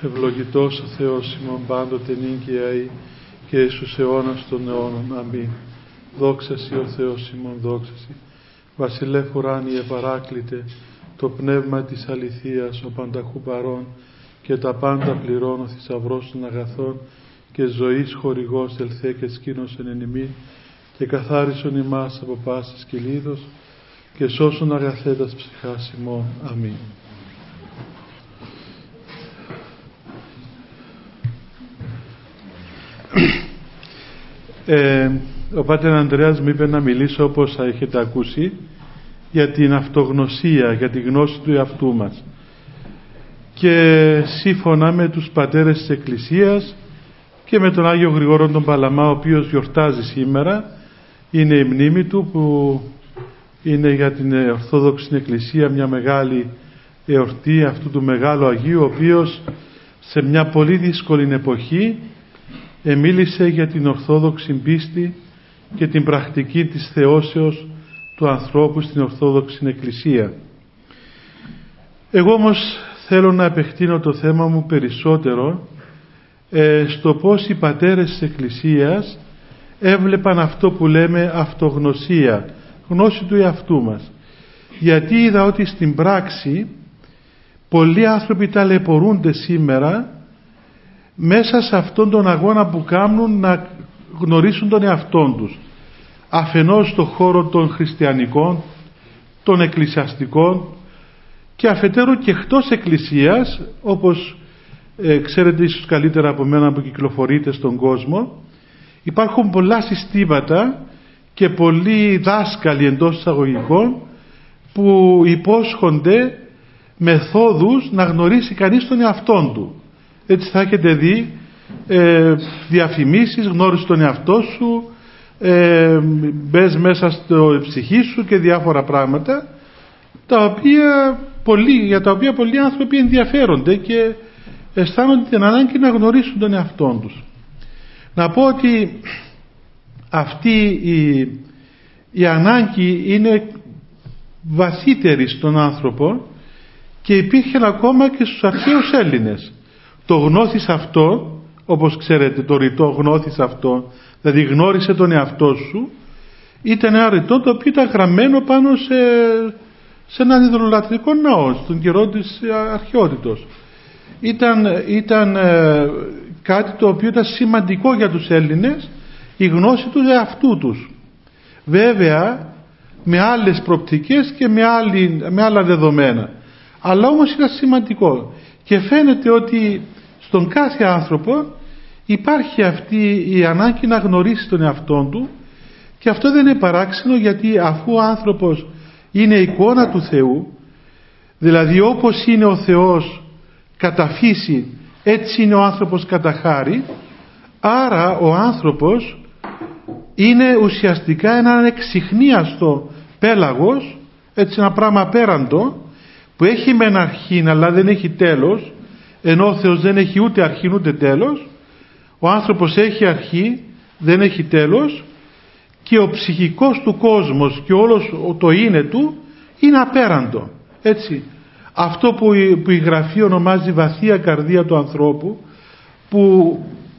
Ευλογητός ο Θεός ημών πάντοτε νυν και αεί και εις τους αιώνας των αιώνων. Αμήν. Δόξα Σοι ο Θεός ημών, δόξα Σοι. Βασιλεύ ουράνιε παράκλητε, το πνεύμα της αληθείας, ο πανταχού παρών και τα πάντα πληρών, ο θησαυρός των αγαθών και ζωής χορηγός ελθέ και σκήνωσεν εν ημί και καθάρισον ημάς από πάσης κυλίδος και σώσον αγαθέτας ψυχάς ημών. Αμήν. Ο Πάτερ Ανδρέας μου είπε να μιλήσω, όπως θα έχετε ακούσει, για την αυτογνωσία, για τη γνώση του εαυτού μας. Και σύμφωνα με τους πατέρες της Εκκλησίας και με τον Άγιο Γρηγόρο τον Παλαμά, ο οποίος γιορτάζει σήμερα, είναι η μνήμη του, που είναι για την Ορθόδοξη Εκκλησία μια μεγάλη εορτή αυτού του μεγάλου Αγίου, ο οποίος σε μια πολύ δύσκολη εποχή μίλησε για την Ορθόδοξη πίστη και την πρακτική της θεώσεως του ανθρώπου στην Ορθόδοξη Εκκλησία. Εγώ όμως θέλω να επεκτείνω το θέμα μου περισσότερο στο πώς οι πατέρες της Εκκλησίας έβλεπαν αυτό που λέμε αυτογνωσία, γνώση του εαυτού μας. Γιατί είδα ότι στην πράξη πολλοί άνθρωποι ταλαιπωρούνται σήμερα μέσα σε αυτόν τον αγώνα που κάνουν να γνωρίσουν τον εαυτόν τους. Αφενός στον χώρο των χριστιανικών, των εκκλησιαστικών και αφετέρου και εκτός εκκλησίας, όπως ξέρετε ίσως καλύτερα από μένα που κυκλοφορείτε στον κόσμο, υπάρχουν πολλά συστήματα και πολλοί δάσκαλοι εντός εισαγωγικών που υπόσχονται μεθόδους να γνωρίσει κανείς τον εαυτόν του. Έτσι θα έχετε δει διαφημίσεις, γνώρισε τον εαυτό σου, μπες μέσα στο ψυχή σου και διάφορα πράγματα για τα οποία πολλοί άνθρωποι ενδιαφέρονται και αισθάνονται την ανάγκη να γνωρίσουν τον εαυτό τους. Να πω ότι αυτή η ανάγκη είναι βαθύτερη στον άνθρωπο και υπήρχε ακόμα και στους αρχαίους Έλληνες. Το γνώθεις αυτό, όπως ξέρετε το ρητό γνώθεις αυτό, δηλαδή γνώρισε τον εαυτό σου, ήταν ένα ρητό το οποίο ήταν γραμμένο πάνω σε έναν ιδωλολατρικό ναό στον καιρό της αρχαιότητος. Ήταν κάτι το οποίο ήταν σημαντικό για τους Έλληνες, η γνώση του εαυτού τους. Βέβαια με άλλες προπτικές και με άλλα δεδομένα, αλλά όμως ήταν σημαντικό και φαίνεται ότι στον κάθε άνθρωπο υπάρχει αυτή η ανάγκη να γνωρίσει τον εαυτόν του, και αυτό δεν είναι παράξενο, γιατί αφού ο άνθρωπος είναι εικόνα του Θεού, δηλαδή όπως είναι ο Θεός κατά φύση, έτσι είναι ο άνθρωπος κατά χάρη, άρα ο άνθρωπος είναι ουσιαστικά ένα εξιχνίαστο πέλαγος, έτσι ένα πράγμα απέραντο που έχει μεν αρχήν αλλά δεν έχει τέλος, ενώ ο Θεός δεν έχει ούτε αρχήν ούτε τέλος. Ο άνθρωπος έχει αρχή, δεν έχει τέλος, και ο ψυχικός του κόσμος και όλος το είναι του είναι απέραντο. Έτσι, αυτό που η Γραφή ονομάζει βαθία καρδία του ανθρώπου, που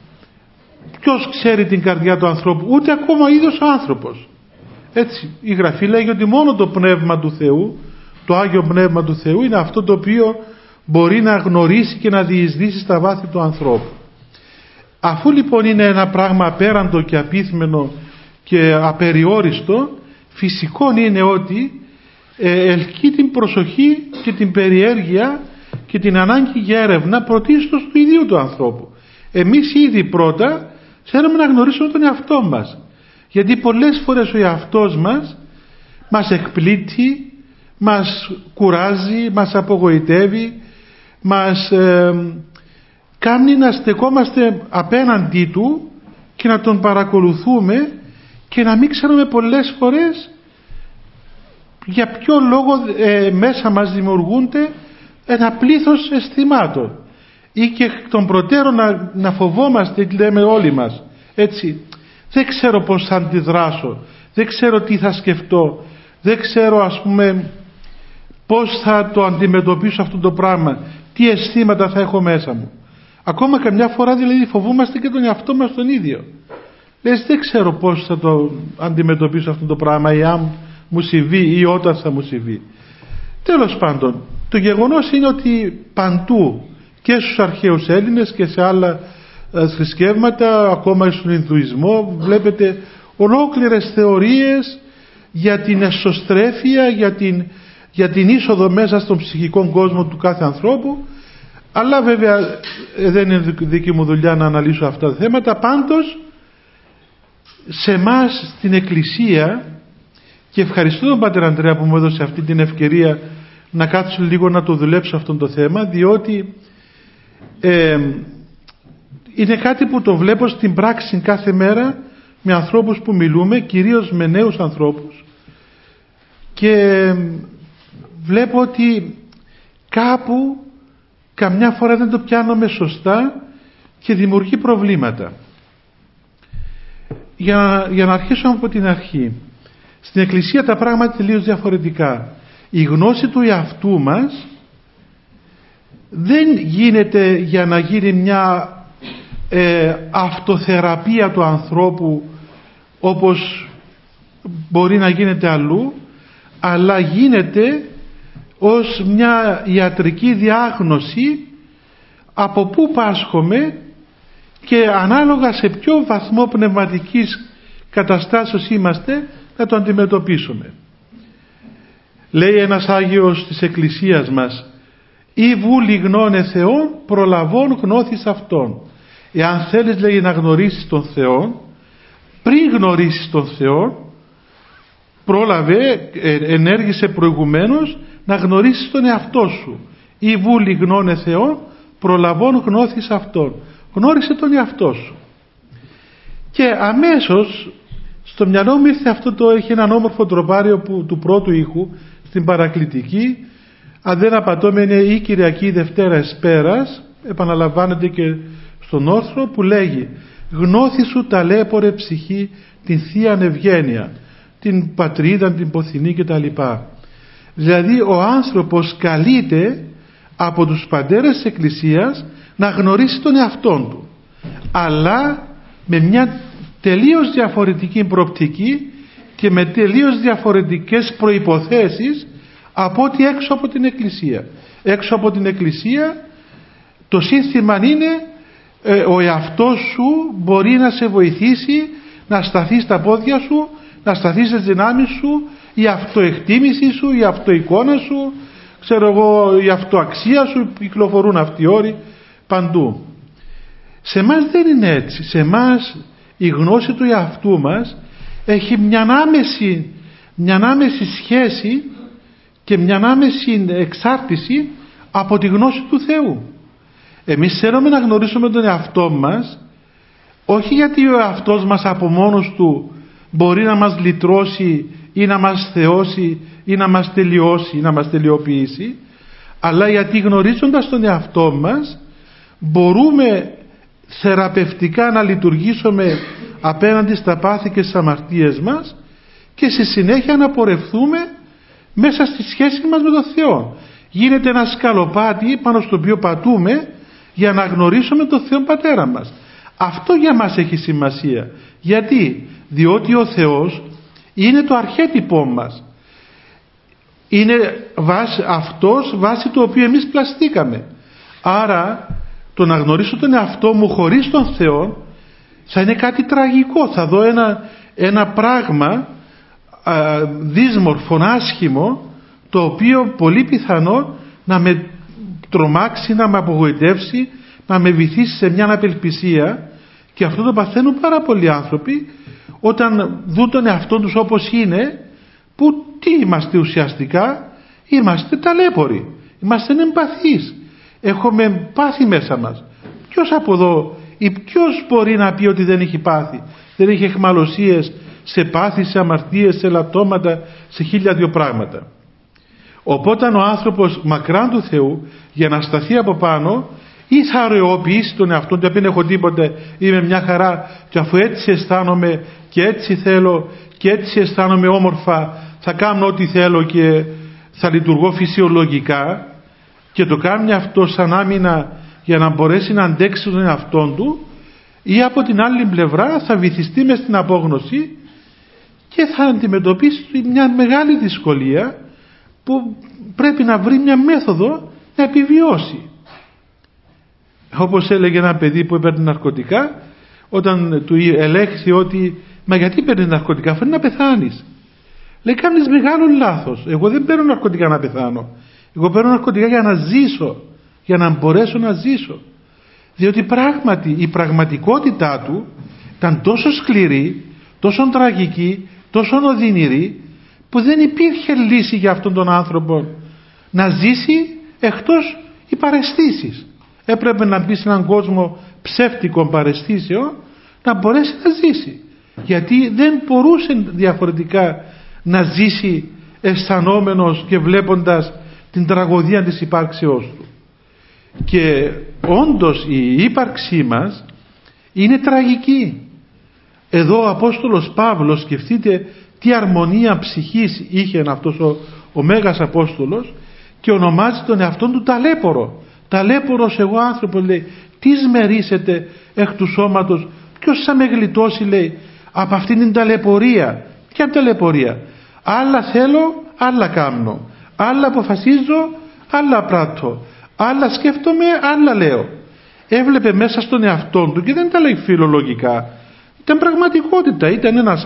ποιος ξέρει την καρδιά του ανθρώπου? Ούτε ακόμα ο ίδιος ο άνθρωπος. Έτσι, η Γραφή λέγει ότι μόνο το Πνεύμα του Θεού, το Άγιο Πνεύμα του Θεού, είναι αυτό το οποίο μπορεί να γνωρίσει και να διεισδύσει στα βάθη του ανθρώπου. Αφού λοιπόν είναι ένα πράγμα απέραντο και απίθμενο και απεριόριστο, φυσικό είναι ότι ελκύει την προσοχή και την περιέργεια και την ανάγκη για έρευνα πρωτίστως του ιδίου του ανθρώπου. Εμείς ήδη πρώτα θέλουμε να γνωρίσουμε τον εαυτό μας, γιατί πολλές φορές ο εαυτός μας εκπλήττει, μας κουράζει, μας απογοητεύει, μας κάνει να στεκόμαστε απέναντί του και να τον παρακολουθούμε και να μην ξέρουμε πολλές φορές για ποιο λόγο μέσα μας δημιουργούνται ένα πλήθος αισθημάτων, ή και των προτέρων να φοβόμαστε, λέμε όλοι μας, έτσι, δεν ξέρω πώς θα αντιδράσω, δεν ξέρω τι θα σκεφτώ, δεν ξέρω ας πούμε πώς θα το αντιμετωπίσω αυτό το πράγμα, τι αισθήματα θα έχω μέσα μου. Ακόμα καμιά φορά δηλαδή φοβούμαστε και τον εαυτό μας τον ίδιο. Λες, δεν ξέρω πώς θα το αντιμετωπίσω αυτό το πράγμα, ή αν μου συμβεί ή όταν θα μου συμβεί. Τέλος πάντων, το γεγονός είναι ότι παντού, και στους αρχαίους Έλληνες και σε άλλα θρησκεύματα, ακόμα στον Ινδουισμό, βλέπετε ολόκληρες θεωρίες για την εσωστρέφεια, για την είσοδο μέσα στον ψυχικό κόσμο του κάθε ανθρώπου. Αλλά βέβαια δεν είναι δική μου δουλειά να αναλύσω αυτά τα θέματα. Πάντως σε εμάς στην Εκκλησία, και ευχαριστώ τον Πατέρα Ανδρέα που μου έδωσε αυτή την ευκαιρία να κάτσω λίγο να το δουλέψω αυτό το θέμα, διότι είναι κάτι που το βλέπω στην πράξη κάθε μέρα με ανθρώπους που μιλούμε, κυρίως με νέους ανθρώπους, και βλέπω ότι κάπου καμιά φορά δεν το πιάνουμε σωστά και δημιουργεί προβλήματα. Για να αρχίσω από την αρχή. Στην Εκκλησία τα πράγματα τελείως διαφορετικά. Η γνώση του εαυτού μας δεν γίνεται για να γίνει μια αυτοθεραπεία του ανθρώπου όπως μπορεί να γίνεται αλλού, αλλά γίνεται ως μια ιατρική διάγνωση από πού πάσχομαι και ανάλογα σε ποιο βαθμό πνευματικής καταστάσεως είμαστε να το αντιμετωπίσουμε. Λέει ένας Άγιος της Εκκλησίας μας, «Ή βούλη γνώνε Θεόν προλαβών γνώθεις Αυτόν». Εάν θέλεις, λέει, να γνωρίσεις τον Θεό, πριν γνωρίσεις τον Θεό, πρόλαβε, ενέργησε προηγουμένως να γνωρίσεις τον εαυτό σου. «Ή βούλη γνώνε Θεόν προλαβών γνώθεις Αυτόν». Γνώρισε τον εαυτό σου. Και αμέσως στο μυαλό μου ήρθε αυτό, έχει έναν όμορφο τροπάριο του πρώτου ήχου στην παρακλητική, αν δεν απατώμε είναι η Κυριακή Δευτέρα Εσπέρας, επαναλαμβάνεται και στον όρθρο, που λέγει «Γνώθησου ταλέπορε ψυχή την Θείαν Ευγένεια», την πατρίδα, την ποθηνή κτλ. Δηλαδή ο άνθρωπος καλείται από τους πατέρες της Εκκλησίας να γνωρίσει τον εαυτόν του, αλλά με μια τελείως διαφορετική προοπτική και με τελείως διαφορετικές προϋποθέσεις από ό,τι έξω από την Εκκλησία. Έξω από την Εκκλησία το σύνθημα είναι ο εαυτός σου μπορεί να σε βοηθήσει να σταθείς στα πόδια σου, να σταθείς στις δυνάμεις σου, η αυτοεκτίμηση σου, η αυτοεικόνα σου, ξέρω εγώ, η αυτοαξία σου, κυκλοφορούν αυτοί οι όροι παντού. Σε εμάς δεν είναι έτσι. Σε εμάς η γνώση του εαυτού μας έχει μια άμεση σχέση και μια άμεση εξάρτηση από τη γνώση του Θεού. Εμείς θέλουμε να γνωρίσουμε τον εαυτό μας, όχι γιατί ο εαυτός μας από μόνος του μπορεί να μας λυτρώσει ή να μας θεώσει ή να μας τελειώσει ή να μας τελειοποιήσει, αλλά γιατί γνωρίζοντας τον εαυτό μας μπορούμε θεραπευτικά να λειτουργήσουμε απέναντι στα πάθη και στις αμαρτίες μας και στη συνέχεια να πορευθούμε μέσα στη σχέση μας με τον Θεό. Γίνεται ένα σκαλοπάτι πάνω στο οποίο πατούμε για να γνωρίσουμε τον Θεό Πατέρα μας. Αυτό για μας έχει σημασία. Γιατί? Διότι ο Θεός είναι το αρχέτυπό μας. Είναι αυτός βάσει του οποίου εμείς πλαστήκαμε. Άρα το να γνωρίσω τον εαυτό μου χωρίς τον Θεό θα είναι κάτι τραγικό. Θα δω ένα πράγμα δύσμορφο, άσχημο, το οποίο πολύ πιθανό να με τρομάξει, να με απογοητεύσει, να με βυθίσει σε μια απελπισία. Και αυτό το παθαίνουν πάρα πολλοί άνθρωποι όταν δουν τον εαυτό τους όπως είναι, που τι είμαστε ουσιαστικά? Είμαστε ταλέποροι, είμαστε εμπαθείς, έχουμε πάθη μέσα μας. Ποιος από εδώ ή ποιος μπορεί να πει ότι δεν έχει πάθη, δεν έχει αιχμαλωσίες σε πάθη, σε αμαρτίες, σε λατώματα, σε 1002 πράγματα? Οπότε ο άνθρωπος μακράν του Θεού, για να σταθεί από πάνω, ή θα αραιοποιήσει τον εαυτό του, δεν έχω τίποτε, είμαι μια χαρά και αφού έτσι αισθάνομαι και έτσι θέλω και έτσι αισθάνομαι όμορφα, θα κάνω ό,τι θέλω και θα λειτουργώ φυσιολογικά, και το κάνει αυτό σαν άμυνα για να μπορέσει να αντέξει τον εαυτόν του, ή από την άλλη πλευρά θα βυθιστεί μες στην απόγνωση και θα αντιμετωπίσει μια μεγάλη δυσκολία που πρέπει να βρει μια μέθοδο να επιβιώσει. Όπως έλεγε ένα παιδί που έπαιρνε ναρκωτικά, όταν του ελέγχθη ότι «Μα γιατί παίρνεις ναρκωτικά, αφού είναι να πεθάνεις?» Λέει, κάνεις μεγάλο λάθος. Εγώ δεν παίρνω ναρκωτικά να πεθάνω. Εγώ παίρνω ναρκωτικά για να ζήσω, για να μπορέσω να ζήσω. Διότι πράγματι η πραγματικότητά του ήταν τόσο σκληρή, τόσο τραγική, τόσο οδυνηρή, που δεν υπήρχε λύση για αυτόν τον άνθρωπο να ζήσει εκτός οι παραισθήσεις. Έπρεπε να μπει σε έναν κόσμο ψεύτικων παραισθήσεων να μπορέσει να ζήσει. Γιατί δεν μπορούσε διαφορετικά να ζήσει αισθανόμενος και βλέποντας την τραγωδία της υπάρξεώς του. Και όντως η ύπαρξή μας είναι τραγική. Εδώ ο Απόστολος Παύλος, σκεφτείτε τι αρμονία ψυχής είχε αυτός ο Μέγας Απόστολος, και ονομάζει τον εαυτόν του ταλέπορο. Ταλέπορος εγώ άνθρωπο, λέει, τι σμερίσετε εκ του σώματος, ποιος θα με γλιτώσει, λέει, από αυτήν την ταλαιπωρία. Ποια ταλαιπωρία? Άλλα θέλω, άλλα κάνω. Άλλα αποφασίζω, άλλα πράττω. Άλλα σκέφτομαι, άλλα λέω. Έβλεπε μέσα στον εαυτόν του και δεν τα λέει φιλολογικά. Ήταν πραγματικότητα. Ήταν ένας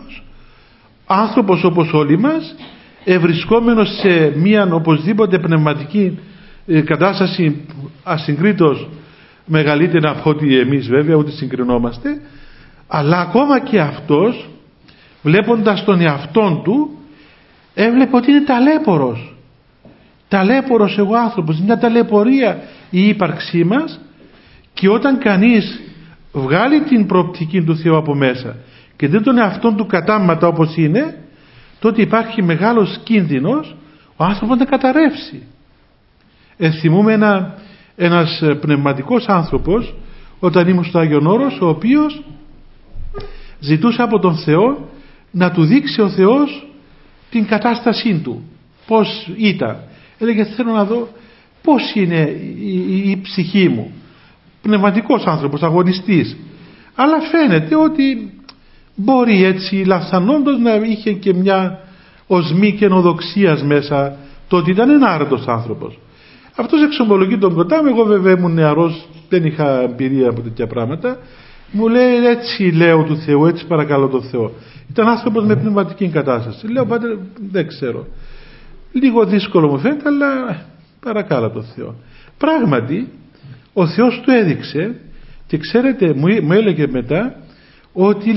άνθρωπος όπως όλοι μας, ευρισκόμενος σε μία οπωσδήποτε πνευματική κατάσταση ασυγκρίτως μεγαλύτερη από ότι εμείς, βέβαια, ούτε συγκρινόμαστε, αλλά ακόμα και αυτός, βλέποντας τον εαυτόν του, έβλεπε ότι είναι ταλέπορος. Ταλέπορος εγώ άνθρωπος, μια ταλαιπωρία η ύπαρξή μας. Και όταν κανείς βγάλει την προοπτική του Θεού από μέσα και δεν τον εαυτόν του κατάμματα όπως είναι, τότε υπάρχει μεγάλος κίνδυνος ο άνθρωπος να καταρρεύσει. Θυμούμαι ένας πνευματικός άνθρωπος, όταν ήμουν στο Άγιον Όρος, ο οποίος ζητούσε από τον Θεό να του δείξει ο Θεός την κατάστασή του, πώς ήταν. Έλεγε, θέλω να δω πώς είναι η ψυχή μου. Πνευματικός άνθρωπος, αγωνιστής. Αλλά φαίνεται ότι μπορεί έτσι λαθανόντως να είχε και μια οσμή καινοδοξίας μέσα, το ότι ήταν ένα άρετος άνθρωπος. Αυτός εξομολογεί τον κοντά μου. Εγώ βέβαια ήμουν νεαρός, δεν είχα εμπειρία από τέτοια πράγματα. Μου λέει, έτσι λέω του Θεού, έτσι παρακαλώ τον Θεό. Ήταν άνθρωπος με πνευματική κατάσταση. Λέω, πάτερ, δεν ξέρω. Λίγο δύσκολο μου φαίνεται, αλλά παρακάλω τον Θεό. Πράγματι, ο Θεός του έδειξε, και ξέρετε, μου έλεγε μετά ότι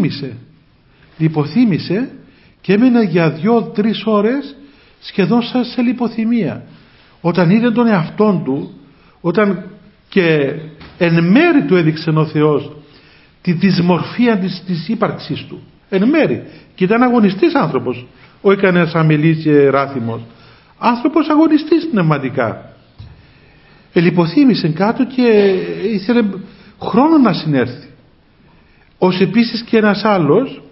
λιποθύμησε και έμεινε για 2-3 ώρες σχεδόν σαν σε λιποθυμία. Όταν είδε τον εαυτόν του, όταν και εν μέρη του έδειξε ο Θεός τη δυσμορφία της ύπαρξης του. Εν μέρη. Και ήταν αγωνιστής άνθρωπος. Όχι κανένας αμιλής και ράθιμος. Άνθρωπος αγωνιστής πνευματικά. Λιποθύμησε κάτω και ήθελε χρόνο να συνέρθει. Ως επίσης και ένας άλλος,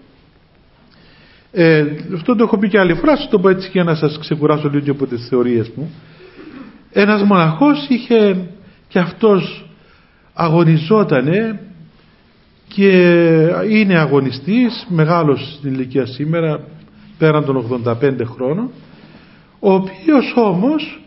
αυτό το έχω πει και άλλη φορά, σας το πω έτσι για να σας ξεκουράσω λίγο από τις θεωρίες μου. Ένας μοναχός είχε και αυτός αγωνιζότανε και είναι αγωνιστής, μεγάλος στην ηλικία σήμερα, πέραν των 85 χρόνων, ο οποίος όμως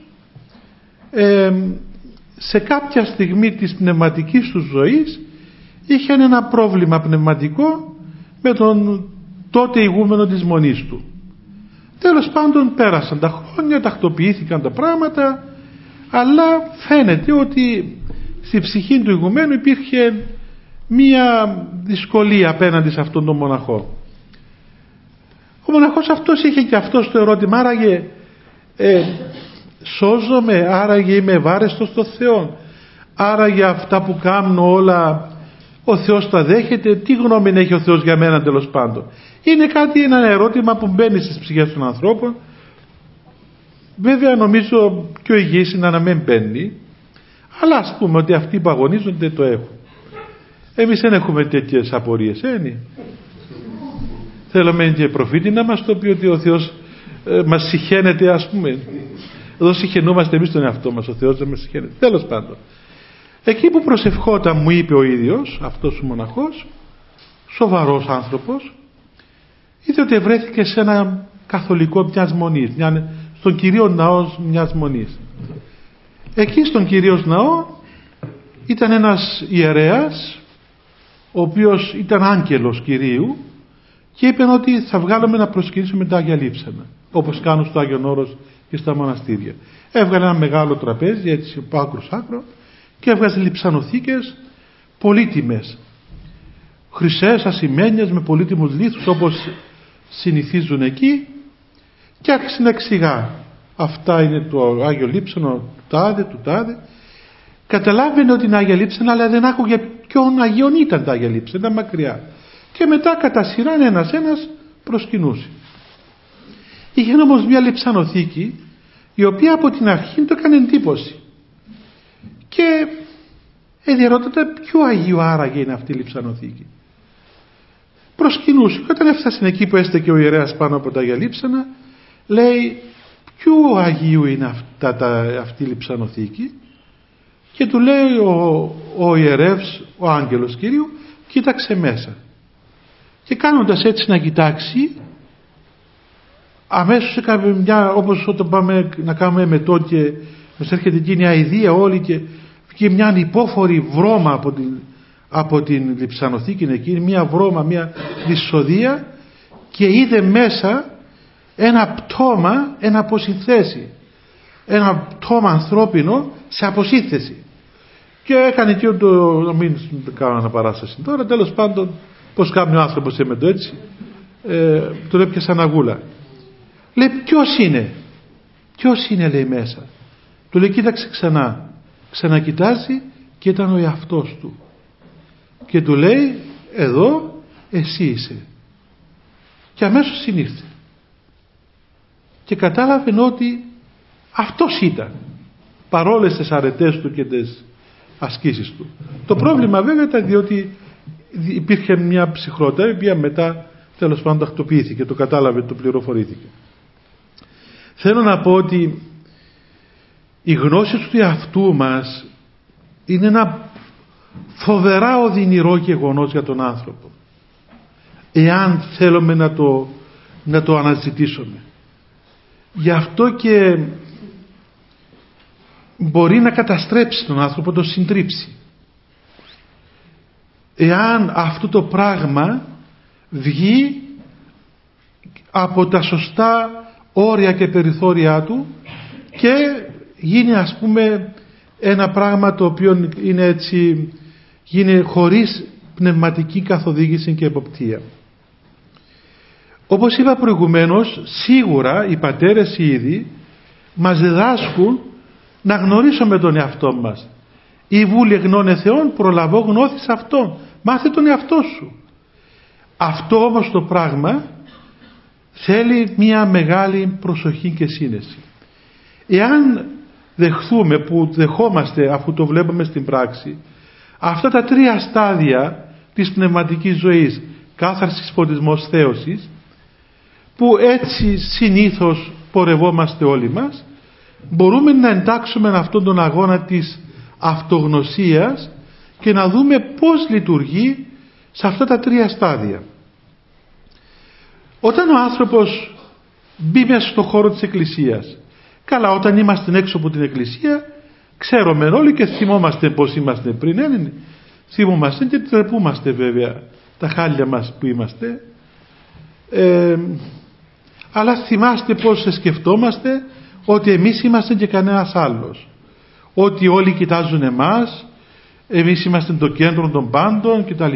σε κάποια στιγμή της πνευματικής του ζωής είχε ένα πρόβλημα πνευματικό με τον τότε ηγούμενο της μονής του. Τέλος πάντων πέρασαν τα χρόνια, τακτοποιήθηκαν τα πράγματα, αλλά φαίνεται ότι στη ψυχή του ηγουμένου υπήρχε μία δυσκολία απέναντι σε αυτόν τον μοναχό. Ο μοναχός αυτός είχε και αυτός το ερώτημα, άραγε σώζομαι, άραγε είμαι ευάρεστος στο Θεό, άραγε αυτά που κάνω όλα ο Θεός τα δέχεται, τι γνώμη έχει ο Θεός για μένα τέλος πάντων. Είναι ένα ερώτημα που μπαίνει στις ψυχές των ανθρώπων. Βέβαια νομίζω πιο υγιής είναι να μην μπαίνει, αλλά ας πούμε ότι αυτοί που αγωνίζονται το έχουν. Εμείς δεν έχουμε τέτοιες απορίες, θέλουμε και προφήτη να μας το πει ότι ο Θεός μας συχαίνεται, ας πούμε. Εδώ συχαινούμαστε εμείς τον εαυτό μας, ο Θεός δεν μας συχαίνεται. Τέλος πάντων. Εκεί που προσευχόταν, μου είπε ο ίδιος αυτός ο μοναχός, σοβαρός άνθρωπος, είδε ότι βρέθηκε σε ένα καθολικό μιας μονής, στον Κυρίω Ναό μιας μονής. Εκεί στον Κυρίω Ναό ήταν ένας ιερέας, ο οποίος ήταν άγγελος Κυρίου, και είπε ότι θα βγάλουμε να προσκυνήσουμε τα Άγια Λείψανα, όπως κάνουν στο Άγιον Όρος και στα μοναστήρια. Έβγαλε ένα μεγάλο τραπέζι, έτσι από άκρο σ' άκρο, και έβγαζε λειψανοθήκες πολύτιμες, χρυσές, ασημένιες, με πολύτιμους λίθους, όπως συνηθίζουν εκεί, και άρχισε να εξηγά. Αυτά είναι το Άγιο Λείψανο του τάδε. Καταλάβαινε ότι είναι Άγια Λείψανα, αλλά δεν άκουγε ποιον Αγίον ήταν τα Άγια Λείψανα, ήταν μακριά. Και μετά κατά σειράν ένας προσκυνούσε. Είχε όμως μια λειψανοθήκη, η οποία από την αρχή του έκανε εντύπωση. Και διαρωτάται ποιο Αγίου άραγε είναι αυτή η λειψανοθήκη. Προσκυνούσε, και όταν έφτασε εκεί που έστεκε ο ιερέας πάνω από τα Αγία Λείψανα, λέει, ποιο Αγίου είναι αυτή η λειψανοθήκη? Και του λέει ο ιερεύς, ο άγγελος Κυρίου, κοίταξε μέσα. Και κάνοντας έτσι να κοιτάξει, αμέσως έκανε όπως όταν πάμε να κάνουμε εμετό και μας έρχεται εκείνη η αηδία όλη, και μια υπόφορη βρώμα από την λειψανοθήκη εκείνη, μια βρώμα, μια δυσοδεία, και είδε μέσα ένα πτώμα, ένα αποσυνθέσει, ένα πτώμα ανθρώπινο σε αποσύνθεση. Και έκανε και να μην κάνω αναπαράσταση τώρα, τέλος πάντων, πως κάνει ο άνθρωπος εμετό έτσι, τον έπιασε αναγούλα. Λέει, ποιος είναι λέει μέσα? Του λέει, κοίταξε ξανακοιτάζει, και ήταν ο εαυτός του, και του λέει, εδώ εσύ είσαι. Και αμέσως συνήρθε και κατάλαβε ότι αυτός ήταν, παρόλες τις αρετές του και τις ασκήσεις του. Το πρόβλημα βέβαια ήταν διότι υπήρχε μια ψυχρότητα, η οποία μετά τέλος πάντων τακτοποιήθηκε, το κατάλαβε, το πληροφορήθηκε. Θέλω να πω ότι η γνώση του εαυτού μας είναι ένα φοβερά οδυνηρό γεγονός για τον άνθρωπο, εάν θέλουμε να το αναζητήσουμε. Γι' αυτό και μπορεί να καταστρέψει τον άνθρωπο, το συντρίψει, εάν αυτό το πράγμα βγει από τα σωστά όρια και περιθώρια του και γίνει, ας πούμε, ένα πράγμα το οποίο είναι έτσι, γίνει χωρίς πνευματική καθοδήγηση και εποπτεία. Όπως είπα προηγουμένως, σίγουρα οι πατέρες ήδη μας διδάσκουν να γνωρίσουμε τον εαυτό μας. «Η βούλη γνώνε Θεόν, προλαβώ γνώθεις Αυτόν». Μάθε τον εαυτό σου. Αυτό όμως το πράγμα θέλει μια μεγάλη προσοχή και σύνεση. Εάν δεχθούμε, που δεχόμαστε αφού το βλέπουμε στην πράξη, αυτά τα τρία στάδια της πνευματικής ζωής, κάθαρσης, φωτισμός, θέωσης, που έτσι συνήθως πορευόμαστε όλοι μας, μπορούμε να εντάξουμε αυτόν τον αγώνα της αυτογνωσίας και να δούμε πώς λειτουργεί σε αυτά τα τρία στάδια. Όταν ο άνθρωπος μπει μέσα στον χώρο της Εκκλησίας, καλά, όταν είμαστε έξω από την Εκκλησία ξέρουμε όλοι και θυμόμαστε πώς είμαστε πριν, θυμόμαστε και τρεπούμαστε βέβαια τα χάλια μας που είμαστε, αλλά θυμάστε πώς σκεφτόμαστε ότι εμείς είμαστε και κανένας άλλος, ότι όλοι κοιτάζουν εμάς, εμείς είμαστε το κέντρο των πάντων κτλ.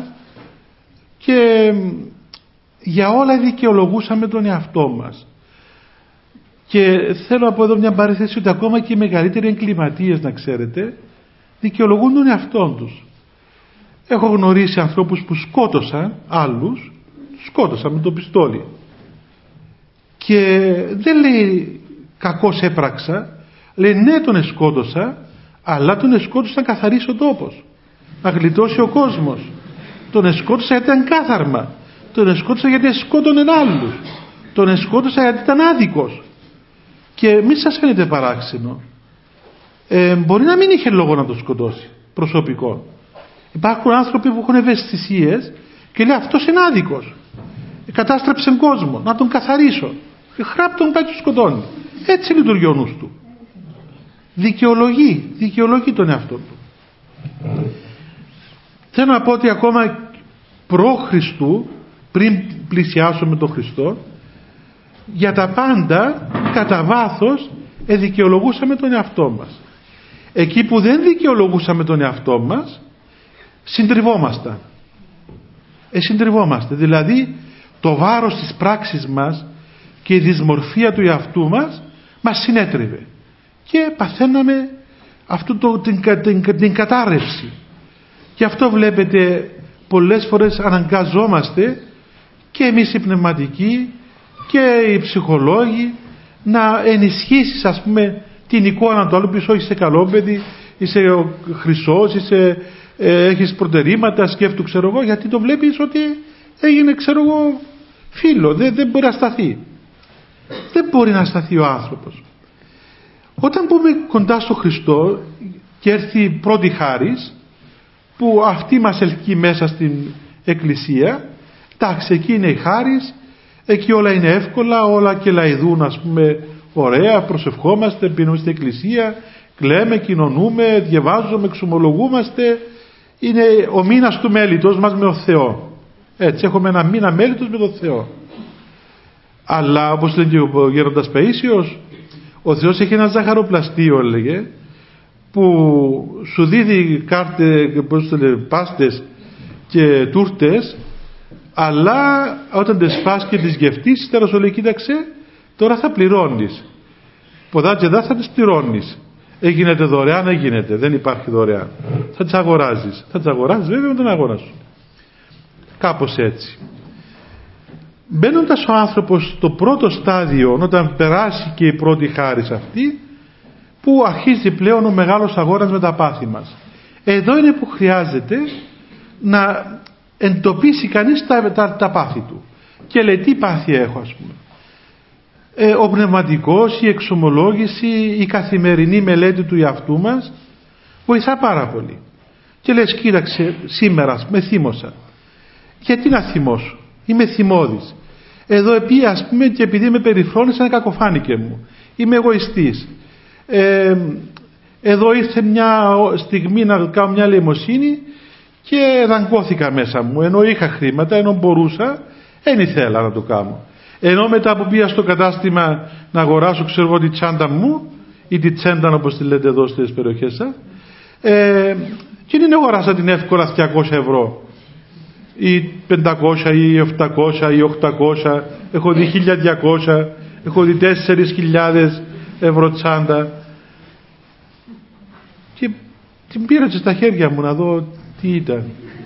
Και για όλα δικαιολογούσαμε τον εαυτό μας. Και θέλω να πω εδώ μια παρένθεση, ότι ακόμα και οι μεγαλύτεροι εγκληματίες, να ξέρετε, δικαιολογούν τον εαυτό τους. Έχω γνωρίσει ανθρώπους που σκότωσαν άλλους, σκότωσαν με το πιστόλι, και δεν λέει κακώς έπραξα, λέει ναι, τον εσκότωσα, αλλά τον εσκότωσα να καθαρίσει ο τόπος, να γλιτώσει ο κόσμος. Τον εσκότωσα γιατί ήταν κάθαρμα, τον εσκότωσα γιατί σκότωνε άλλους, τον εσκότωσα γιατί ήταν άδικος. Και μη σας φαίνεται παράξενο, μπορεί να μην είχε λόγο να το σκοτώσει προσωπικό. Υπάρχουν άνθρωποι που έχουν ευαισθησίες και λέει αυτός είναι άδικος, κατάστρεψε κόσμο, να τον καθαρίσω, χράπτον πάει του σκοτώνει. Έτσι λειτουργεί ο νους του. Δικαιολογεί τον εαυτό του. Θέλω να πω ότι ακόμα προ Χριστού, πριν πλησιάσουμε τον Χριστό, για τα πάντα κατά βάθος δικαιολογούσαμε τον εαυτό μας. Εκεί που δεν δικαιολογούσαμε τον εαυτό μας, συντριβόμασταν. Συντριβόμαστε. Δηλαδή το βάρος της πράξης μας και η δυσμορφία του εαυτού μας συνέτριβε και παθαίναμε την κατάρρευση. Και αυτό βλέπετε πολλές φορές αναγκαζόμαστε και εμείς οι πνευματικοί και οι ψυχολόγοι να ενισχύσεις ας πούμε την εικόνα του άλλου, πεις όχι είσαι καλό παιδί, είσαι χρυσός, έχεις προτερήματα, σκέφτου ξέρω εγώ, γιατί το βλέπεις ότι έγινε ξέρω εγώ φίλο, δεν μπορεί να σταθεί. Δεν μπορεί να σταθεί ο άνθρωπος. Όταν πούμε κοντά στο Χριστό και έρθει η πρώτη χάρις που αυτή μας ελκύει μέσα στην Εκκλησία, εντάξει, εκεί είναι η χάρις, εκεί όλα είναι εύκολα, όλα και λαϊδούν ας πούμε ωραία, προσευχόμαστε, πίνουμε στην Εκκλησία, κλαίμε, κοινωνούμε, διαβάζουμε, εξομολογούμαστε, είναι ο μήνας του μέλητος μας με τον Θεό. Έτσι έχουμε ένα μήνα μέλητος με τον Θεό. Αλλά όπως λέγει ο Γέροντας Παΐσιος, ο Θεός έχει ένα ζαχαροπλαστείο έλεγε, που σου δίδει πάστες και τούρτες, αλλά όταν τις φας και τις γευτείς τώρα σου λέει κοίταξε, τώρα θα πληρώνεις ποδά και δά θα τις πληρώνεις. Έγινεται δωρεάν, έγινε, δεν υπάρχει δωρεάν, θα τις αγοράζεις, βέβαια με τον αγώνα σου. Κάπως έτσι. Μπαίνοντας ο άνθρωπος στο πρώτο στάδιο, όταν περάσει και η πρώτη χάρις αυτή, που αρχίζει πλέον ο μεγάλος αγώνας με τα πάθη μας. Εδώ είναι που χρειάζεται να εντοπίσει κανείς τα πάθη του και λέει τι πάθη έχω ας πούμε. Ο πνευματικός, η εξομολόγηση, η καθημερινή μελέτη του εαυτού μας βοηθά πάρα πολύ. Και λες κοίταξε σήμερα με θύμωσα. Γιατί να θυμώσω, είμαι θυμώδης. Εδώ ας πούμε και επειδή με περιφρόνησαν κακοφάνηκε μου, είμαι εγωιστής. Εδώ ήρθε μια στιγμή να κάνω μια λαιμοσύνη και δαγκώθηκα μέσα μου, ενώ είχα χρήματα, ενώ μπορούσα, δεν ήθελα να το κάνω. Ενώ μετά που πήγα στο κατάστημα να αγοράσω ξέρω εγώ τη τσάντα μου ή τη τσέντα όπως τη λέτε εδώ στις περιοχές σας, και δεν αγοράσα την εύκολα 200 ευρώ ή 500 ή 700 ή 800, έχω δει 1200, έχω δει 4.000 ευρώ τσάντα και την πήρα και στα χέρια μου να δω τι ήταν.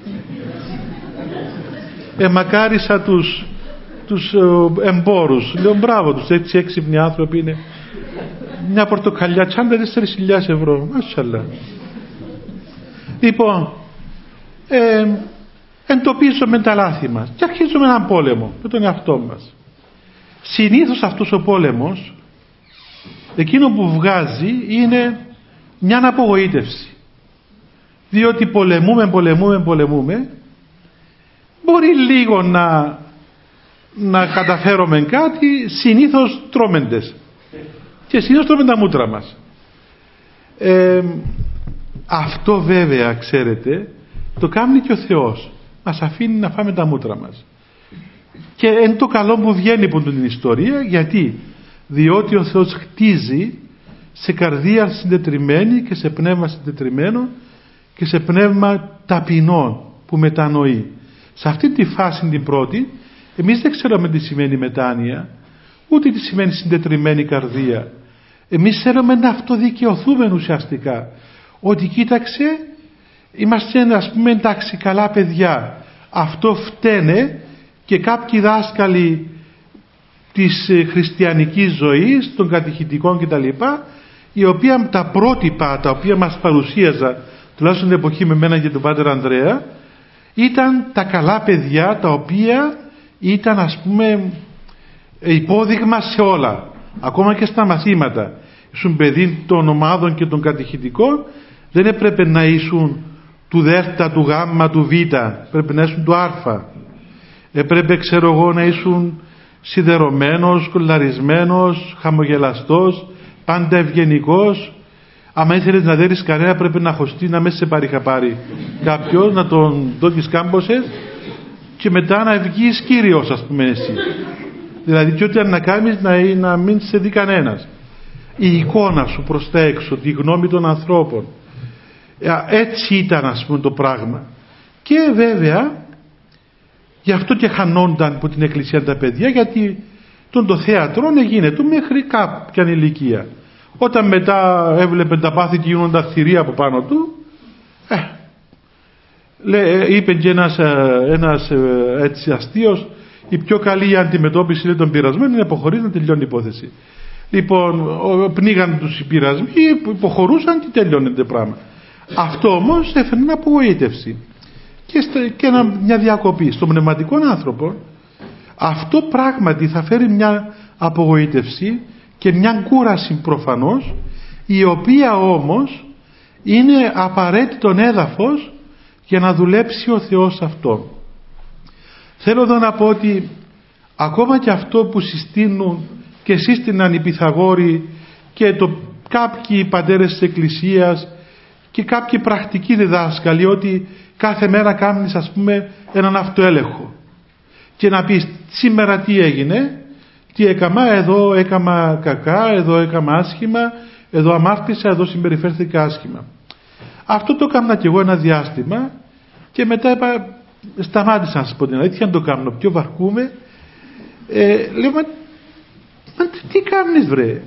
Μακάρισα τους εμπόρους, λέω μπράβο τους, έτσι έξυπνοι άνθρωποι είναι. Μια πορτοκαλιά τσάντα 4.000 ευρώ, μάσχαλα. Λοιπόν, εντοπίζουμε τα λάθη μας και αρχίζουμε έναν πόλεμο με τον εαυτό μας. Συνήθως αυτός ο πόλεμος, εκείνο που βγάζει είναι μια απογοήτευση, διότι πολεμούμε, μπορεί λίγο να καταφέρουμε κάτι, συνήθως τρώμεντες και συνήθως τρώμε τα μούτρα μας. Αυτό βέβαια ξέρετε το κάνει και ο Θεός, μας αφήνει να φάμε τα μούτρα μας και είναι το καλό που βγαίνει από την ιστορία. Γιατί? Διότι ο Θεός χτίζει σε καρδία συντετριμμένη και σε πνεύμα συντετριμένο και σε πνεύμα ταπεινό που μετανοεί. Σε αυτή τη φάση την πρώτη εμείς δεν ξέρουμε τι σημαίνει μετάνοια, ούτε τι σημαίνει συντετριμένη καρδία. Εμείς θέλουμε να αυτοδικαιωθούμε ουσιαστικά, ότι κοίταξε είμαστε ας πούμε εντάξει καλά παιδιά, αυτό φταίνε και κάποιοι δάσκαλοι της χριστιανικής ζωής, των κατηχητικών κτλ, οι οποία τα πρότυπα τα οποία μας παρουσίαζα τουλάχιστον την εποχή με μένα και τον Πάτερ Ανδρέα, ήταν τα καλά παιδιά τα οποία ήταν ας πούμε υπόδειγμα σε όλα, ακόμα και στα μαθήματα. ήσουν παιδί των ομάδων και των κατηχητικών, δεν έπρεπε να ήσουν του Δέλτα, του Γάμμα, του Β, πρέπει να ήσουν του Α. Έπρεπε, ξέρω εγώ, να ήσουν σιδερωμένος, κολαρισμένος, χαμογελαστός, πάντα ευγενικός. Άμα ήθελες να δέρεις κανένα, πρέπει να χωστεί, να μέσα σε παρηχαπάρει κάποιος, να τον δώσεις κάμποσες και μετά να βγεις κύριος, ας πούμε, εσύ. Δηλαδή και ό,τι αν να κάνεις να μην σε δει κανένας. Η εικόνα σου προς τα έξω, τη γνώμη των ανθρώπων. Έτσι ήταν, ας πούμε, το πράγμα. Και βέβαια γι' αυτό και χανόνταν από την εκκλησία τα παιδιά, γιατί το θέατρο γίνεται μέχρι κάποια ηλικία. Όταν μετά έβλεπε τα πάθη και γίνονταν θηρία από πάνω του, είπε και ένας έτσι αστείος, η πιο καλή αντιμετώπιση, λέει, των πειρασμένων είναι να αποχωρήσει, να τελειώνει η υπόθεση. Λοιπόν, πνίγαν τους οι πειρασμοί, υποχωρούσαν και τελειώνεται το πράγμα. Αυτό όμως έφερε απογοήτευση και μια διακοπή. Στον πνευματικό άνθρωπο αυτό πράγματι θα φέρει μια απογοήτευση και μια κούραση προφανώς, η οποία όμως είναι απαραίτητο έδαφος για να δουλέψει ο Θεός αυτό. Θέλω εδώ να πω ότι ακόμα και αυτό που συστήνουν και σύστηναν οι Πυθαγόροι και κάποιοι πατέρες της Εκκλησίας και κάποιοι πρακτικοί διδάσκαλοι, ότι κάθε μέρα κάνεις, ας πούμε, έναν αυτοέλεγχο και να πεις σήμερα τι έγινε, τι έκαμα, εδώ έκαμα κακά, εδώ έκαμα άσχημα, εδώ αμάρτησα, εδώ συμπεριφέρθηκα άσχημα. Αυτό το έκανα και εγώ ένα διάστημα και μετά σταμάτησα, να σας πω την αλήθεια, να το κάνω, πιο βαρκούμε. Λέω, μα τι κάνεις, βρε?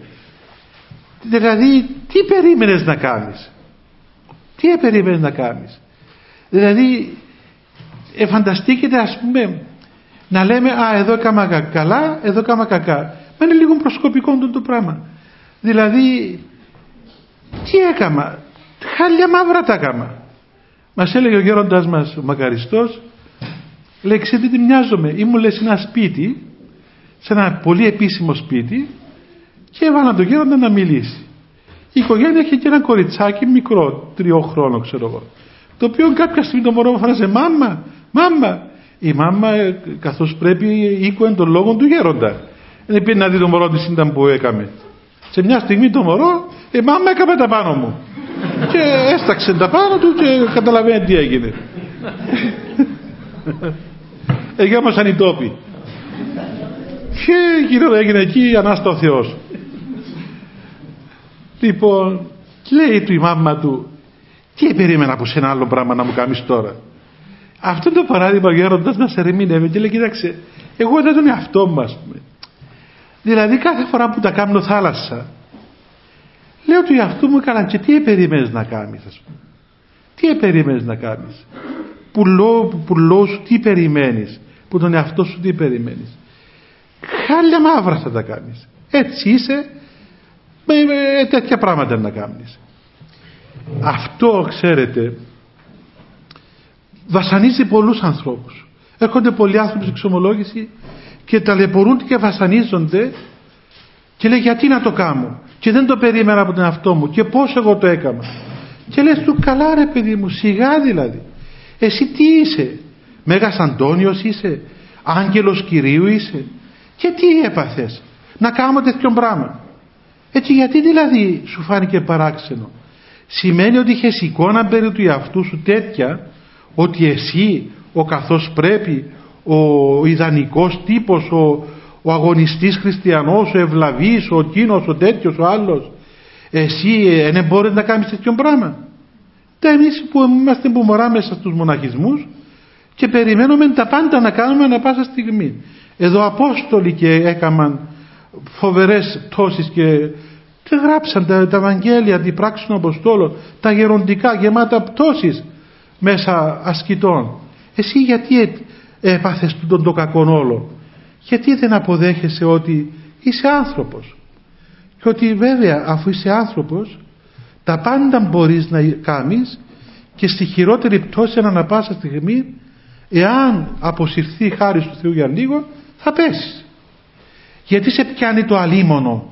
Δηλαδή τι περίμενες να κάνεις? Τι περίμενες να κάνεις? Δηλαδή φανταστείτε, ας πούμε, να λέμε εδώ έκαμα καλά, εδώ έκαμα κακά. Μα είναι λίγο προσκοπικό το πράγμα. Δηλαδή τι έκαμα? Χάλια μαύρα τα έκαμα. Μας έλεγε ο γέροντας μας ο Μακαριστός, λέει, ξέρετε τι μοιάζομαι? Ήμουν, λέει, σε ένα σπίτι, σε ένα πολύ επίσημο σπίτι, και έβαλαν τον γέροντα να μιλήσει. Η οικογένεια είχε και ένα κοριτσάκι μικρό, 3 χρόνων, ξέρω εγώ, το οποίο κάποια στιγμή το μωρό μου φράζε μάμα, μάμα. Η μάμα, καθώς πρέπει, ήκουε τον λόγο του γέροντα. Δεν πήγε να δει το μωρό της ήταν που έκαμε. Σε μια στιγμή το μωρό, μάμα, έκαμε τα πάνω μου. Και έσταξε τα πάνω του και καταλαβαίνει τι έγινε. Εγιάμασαν οι τόποι. Και γύρω έγινε εκεί, Ανάστα ο Θεός. Λοιπόν, λέει του η μάμα του, τι περίμενα από σένα άλλο πράγμα να μου κάνεις τώρα? Αυτό το παράδειγμα ο γέροντας μας ερμήνευε και λέει, κοίταξε, εγώ δεν τον εαυτό μου, ας πούμε. Δηλαδή κάθε φορά που τα κάνω θάλασσα, λέω του εαυτού μου, καλά, και τι περίμενες να κάνεις, ας πούμε? Τι περίμενες να κάνεις? Πουλό σου τι περιμένεις? Που τον εαυτό σου τι περιμένεις? Χάλια μαύρα θα τα κάνεις. Έτσι είσαι, με τέτοια πράγματα να κάνεις. Αυτό, ξέρετε, βασανίζει πολλούς ανθρώπους. Έρχονται πολλοί άνθρωποι στην εξομολόγηση και ταλαιπωρούνται και βασανίζονται και λέει, γιατί να το κάνω? Και δεν το περίμενα από τον εαυτό μου και πώς εγώ το έκανα. Και λες του, καλά ρε παιδί μου, σιγά δηλαδή. Εσύ τι είσαι? Μέγας Αντώνιος είσαι? Άγγελος Κυρίου είσαι? Και τι έπαθες να κάνω τέτοιο πράγμα? Έτσι, γιατί δηλαδή σου φάνηκε παράξενο? Σημαίνει ότι είχες εικόνα περί του εαυτού σου τέτοια, ότι εσύ ο καθώς πρέπει, ο ιδανικός τύπος, ο αγωνιστής χριστιανός, ο ευλαβής, ο εκείνος, ο τέτοιος, ο άλλος, εσύ δεν μπορείς να κάνεις τέτοιο πράγμα? Εμείς που είμαστε που μωρά μέσα στους μοναχισμούς και περιμένουμε τα πάντα να κάνουμε ανά πάσα στιγμή. Εδώ Απόστολοι και έκαναν φοβερές πτώσεις και γράψαν τα Ευαγγέλια, την πράξη των Αποστόλων, τα γεροντικά γεμάτα πτώσεις μέσα ασκητών. Εσύ γιατί έπαθες τον κακόν όλο? Γιατί δεν αποδέχεσαι ότι είσαι άνθρωπος και ότι βέβαια αφού είσαι άνθρωπος τα πάντα μπορείς να κάνεις και στη χειρότερη πτώση ανά πάσα στιγμή, εάν αποσυρθεί η χάρις του Θεού για λίγο, θα πέσεις. Γιατί σε πιάνει το αλίμονο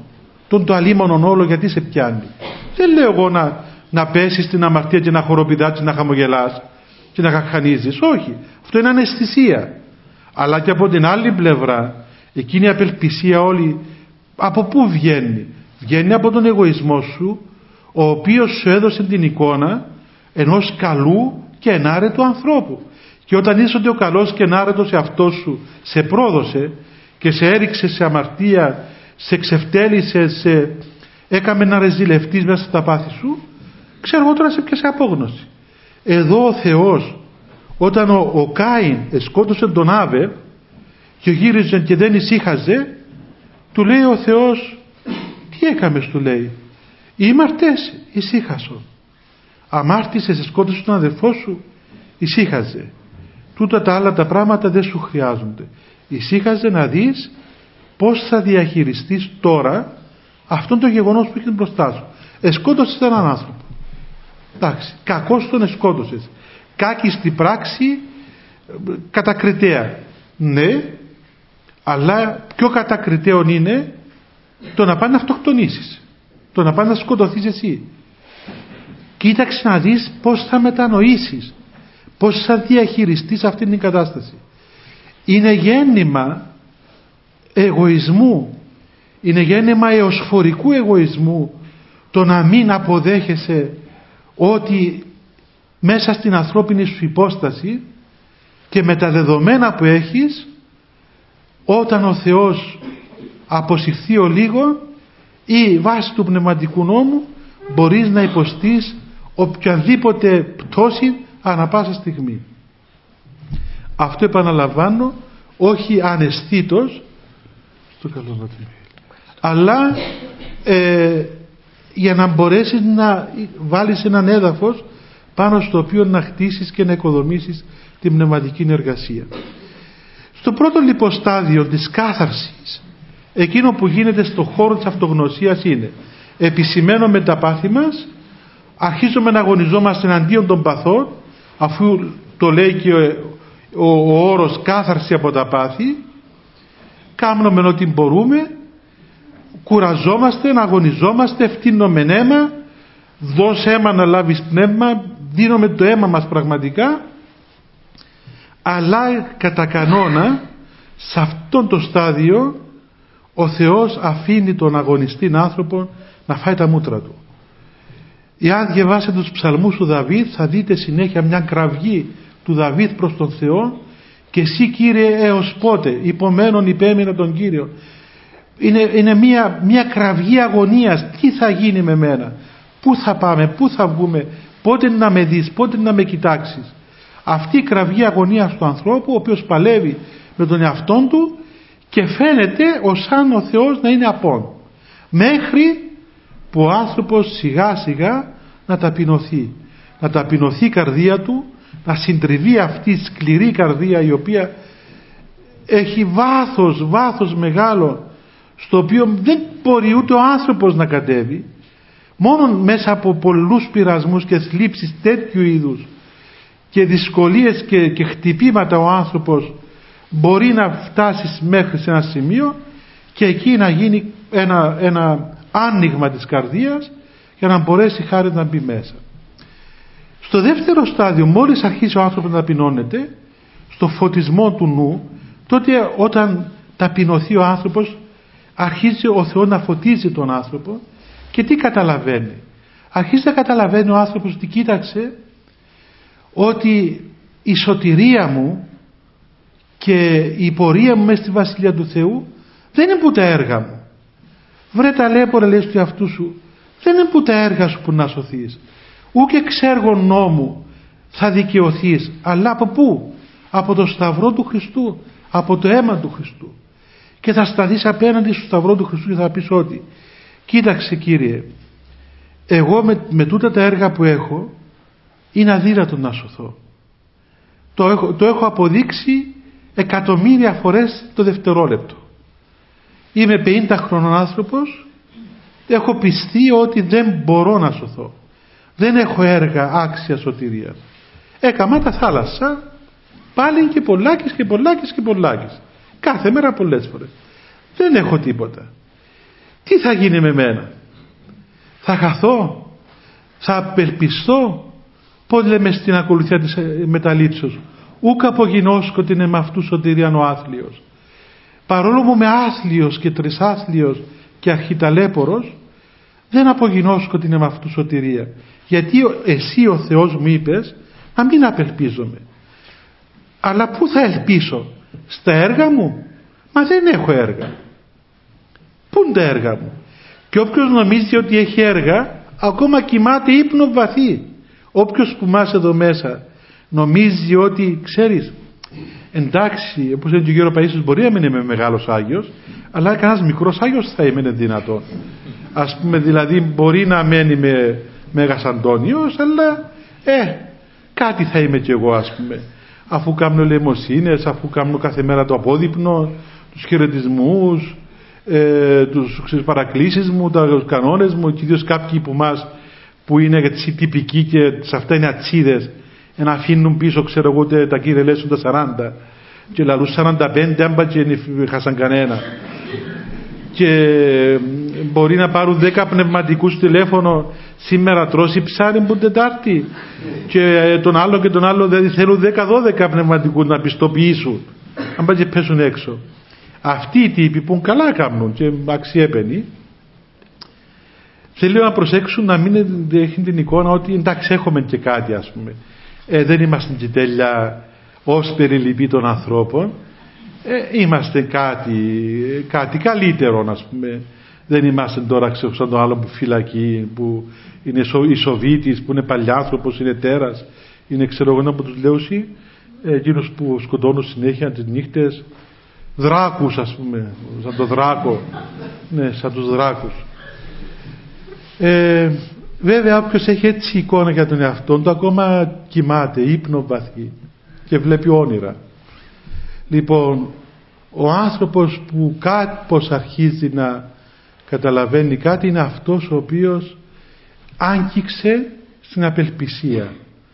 το αλίμονον όλο, γιατί σε πιάνει. Δεν λέω εγώ να πέσεις στην αμαρτία και να χοροπηδάς, να χαμογελάς και να χαχανίζεις. Όχι, αυτό είναι αναισθησία. Αλλά και από την άλλη πλευρά, εκείνη η απελπισία όλη από πού βγαίνει? Βγαίνει από τον εγωισμό σου, ο οποίος σου έδωσε την εικόνα ενός καλού και ενάρετου ανθρώπου. Και όταν είσαι ότι ο καλός και ενάρετος εαυτός σου σε πρόδωσε και σε έριξε σε αμαρτία, σε ξεφτέλησε, σε έκαμε να ρεζιλευτείς μέσα στα πάθη σου, ξέρω εγώ τώρα σε πιάσε απόγνωση. Εδώ ο Θεός, όταν ο Κάιν σκότωσε τον Άβελ και γύριζε και δεν ησύχαζε, του λέει ο Θεός, τι έκαμες, του λέει? Ήμαρτες, ησύχασον. Αμάρτησες, σκότωσες τον αδελφό σου, ησύχαζε. Τούτα τα άλλα τα πράγματα δεν σου χρειάζονται. Ησύχαζε να δεις πώς θα διαχειριστείς τώρα αυτόν το γεγονός που έχει μπροστά σου. Εσκότωσες έναν άνθρωπο. Εντάξει, κακώς τον εσκότωσες. Κάκιστη πράξη, κατακριτέα. Ναι, αλλά πιο κατακριτέον είναι το να πάνε να αυτοκτονήσεις, το να πάνε να σκοτωθείς εσύ. Κοίταξε να δεις πώς θα μετανοήσεις, πώς θα διαχειριστείς αυτήν την κατάσταση. Είναι γέννημα εγωισμού, είναι γέννημα εωσφορικού εγωισμού το να μην αποδέχεσαι ότι μέσα στην ανθρώπινη σου υπόσταση και με τα δεδομένα που έχεις, όταν ο Θεός αποσυρθεί ο λίγο ή βάσει του πνευματικού νόμου, μπορείς να υποστείς οποιαδήποτε πτώση ανά πάσα στιγμή. Αυτό επαναλαμβάνω, όχι αναισθήτως, στο καλό αλλά για να μπορέσεις να βάλεις έναν έδαφος πάνω στο οποίο να χτίσεις και να οικοδομήσεις την πνευματική εργασία. Στο πρώτο λοιπόν στάδιο της κάθαρσης, εκείνο που γίνεται στο χώρο της αυτογνωσίας είναι: επισημαίνουμε τα πάθη μας, αρχίζουμε να αγωνιζόμαστε εναντίον των παθών, αφού το λέει και ο όρος κάθαρση από τα πάθη, κάνουμε ό,τι μπορούμε, κουραζόμαστε, αγωνιζόμαστε, ευθύνουμε αίμα, δώσε αίμα να λάβεις πνεύμα, δίνουμε το αίμα μας πραγματικά, αλλά κατά κανόνα σε αυτό το στάδιο ο Θεός αφήνει τον αγωνιστή άνθρωπο να φάει τα μούτρα του. Εάν διαβάσετε τους ψαλμούς του Δαβίδ, θα δείτε συνέχεια μια κραυγή του Δαβίδ προς τον Θεό: και εσύ Κύριε έως πότε? Υπομένων υπέμεινα τον Κύριο. Είναι μια κραυγή αγωνίας. Τι θα γίνει με μένα? Πού θα πάμε? Πού θα βγούμε? Πότε να με δεις? Πότε να με κοιτάξεις? Αυτή η κραυγή αγωνίας του ανθρώπου, ο οποίος παλεύει με τον εαυτόν του και φαίνεται ως αν ο Θεός να είναι απόν, μέχρι που ο άνθρωπος σιγά σιγά να ταπεινωθεί η καρδία του, να συντριβεί αυτή η σκληρή καρδία, η οποία έχει βάθος μεγάλο, στο οποίο δεν μπορεί ούτε ο άνθρωπος να κατέβει. Μόνο μέσα από πολλούς πειρασμούς και θλίψεις τέτοιου είδους και δυσκολίες και χτυπήματα ο άνθρωπος μπορεί να φτάσει μέχρι σε ένα σημείο και εκεί να γίνει ένα άνοιγμα της καρδίας για να μπορέσει χάρη να μπει μέσα. Στο δεύτερο στάδιο, μόλις αρχίσει ο άνθρωπος να ταπεινώνεται, στο φωτισμό του νου, τότε όταν ταπεινωθεί ο άνθρωπος, αρχίζει ο Θεός να φωτίζει τον άνθρωπο και τι καταλαβαίνει? Αρχίζει να καταλαβαίνει ο άνθρωπος ότι κοίταξε, ότι η σωτηρία μου και η πορεία μου μέσα στη Βασιλεία του Θεού δεν είναι που τα έργα μου. Βρε ταλέπορα, λέει του εαυτού σου, δεν είναι που τα έργα σου που να σωθείς, ούτε εξέργων νόμου θα δικαιωθείς, αλλά από πού? Από το σταυρό του Χριστού, από το αίμα του Χριστού. Και θα σταθείς απέναντι στο σταυρό του Χριστού και θα πεις ότι κοίταξε Κύριε, εγώ με τούτα τα έργα που έχω είναι αδύνατο να σωθώ. Το έχω αποδείξει εκατομμύρια φορές το δευτερόλεπτο. Είμαι 50 χρονών άνθρωπος, έχω πιστεί ότι δεν μπορώ να σωθώ. Δεν έχω έργα άξια σωτηρίας. Έκαμα τα θάλασσα, πάλι και πολλάκις. Κάθε μέρα πολλές φορές. Δεν έχω τίποτα. τι θα γίνει με μένα? Θα χαθώ? Θα απελπιστώ? Πώς λέμε στην ακολουθία της μεταλήψεως, ούκ απογινώσκω την εμαυτού σωτηρίαν ο άθλιος. Παρόλο που είμαι άθλιος και τρισάθλιος και αρχιταλέπορος, δεν απογινώσκω την εμαυτού σωτηρία, γιατί εσύ ο Θεός μου είπες να μην απελπίζομαι. Αλλά πού θα ελπίσω? Στα έργα μου? Μα δεν έχω έργα. Πού είναι τα έργα μου? Και όποιος νομίζει ότι έχει έργα, ακόμα κοιμάται ύπνο βαθύ. Όποιος που μας εδώ μέσα νομίζει ότι, ξέρεις, εντάξει, όπως είναι και ο γέρο Παΐσιος, μπορεί να μην είμαι μεγάλος Άγιος, αλλά κανένας μικρός Άγιος θα είμαι δυνατόν. Ας πούμε, δηλαδή μπορεί να μένει με Μέγας Αντώνιος, αλλά κάτι θα είμαι κι εγώ, ας πούμε. Αφού κάνω ελεημοσύνες, αφού κάνω κάθε μέρα το απόδειπνο, τους χαιρετισμούς, τους παρακλήσεις μου, τους κανόνες μου, και ιδίως κάποιοι που μας που είναι έτσι τυπικοί και σε αυτά είναι ατσίδες, να αφήνουν πίσω, ξέρω εγώ, τα κύριε λέσουν τα 40 και λαλούς 45 άμπα και χάσαν κανένα, και μπορεί να πάρουν 10 πνευματικούς τηλέφωνο, σήμερα τρώσει ψάρι που Τετάρτη, και τον άλλο και τον άλλο, δηλαδή θέλουν 10-12 πνευματικούς να πιστοποιήσουν, άμπα και πέσουν έξω. Αυτοί οι τύποι που καλά κάνουν και αξιέπαινοι, θέλω να προσέξουν να μην έχουν την εικόνα ότι εντάξει έχουμε και κάτι, ας πούμε. Δεν είμαστε και τέλεια ως περιληπή των ανθρώπων. Είμαστε κάτι καλύτερο, ας πούμε. Δεν είμαστε τώρα σαν τον άλλο που φυλακή, που είναι ισοβήτης, που είναι παλιάνθρωπος, είναι τέρας. Είναι, ξέρω εγώ, από τους λέουσι, εκείνους που σκοτώνουν συνέχεια τις νύχτες, δράκους, ας πούμε, σαν το δράκο. Ναι, σαν τους δράκους. Βέβαια όποιος έχει έτσι εικόνα για τον εαυτόν του, ακόμα κοιμάται ύπνο βαθύ και βλέπει όνειρα. Λοιπόν, ο άνθρωπος που κάπως αρχίζει να καταλαβαίνει κάτι είναι αυτός ο οποίος άγγιξε στην απελπισία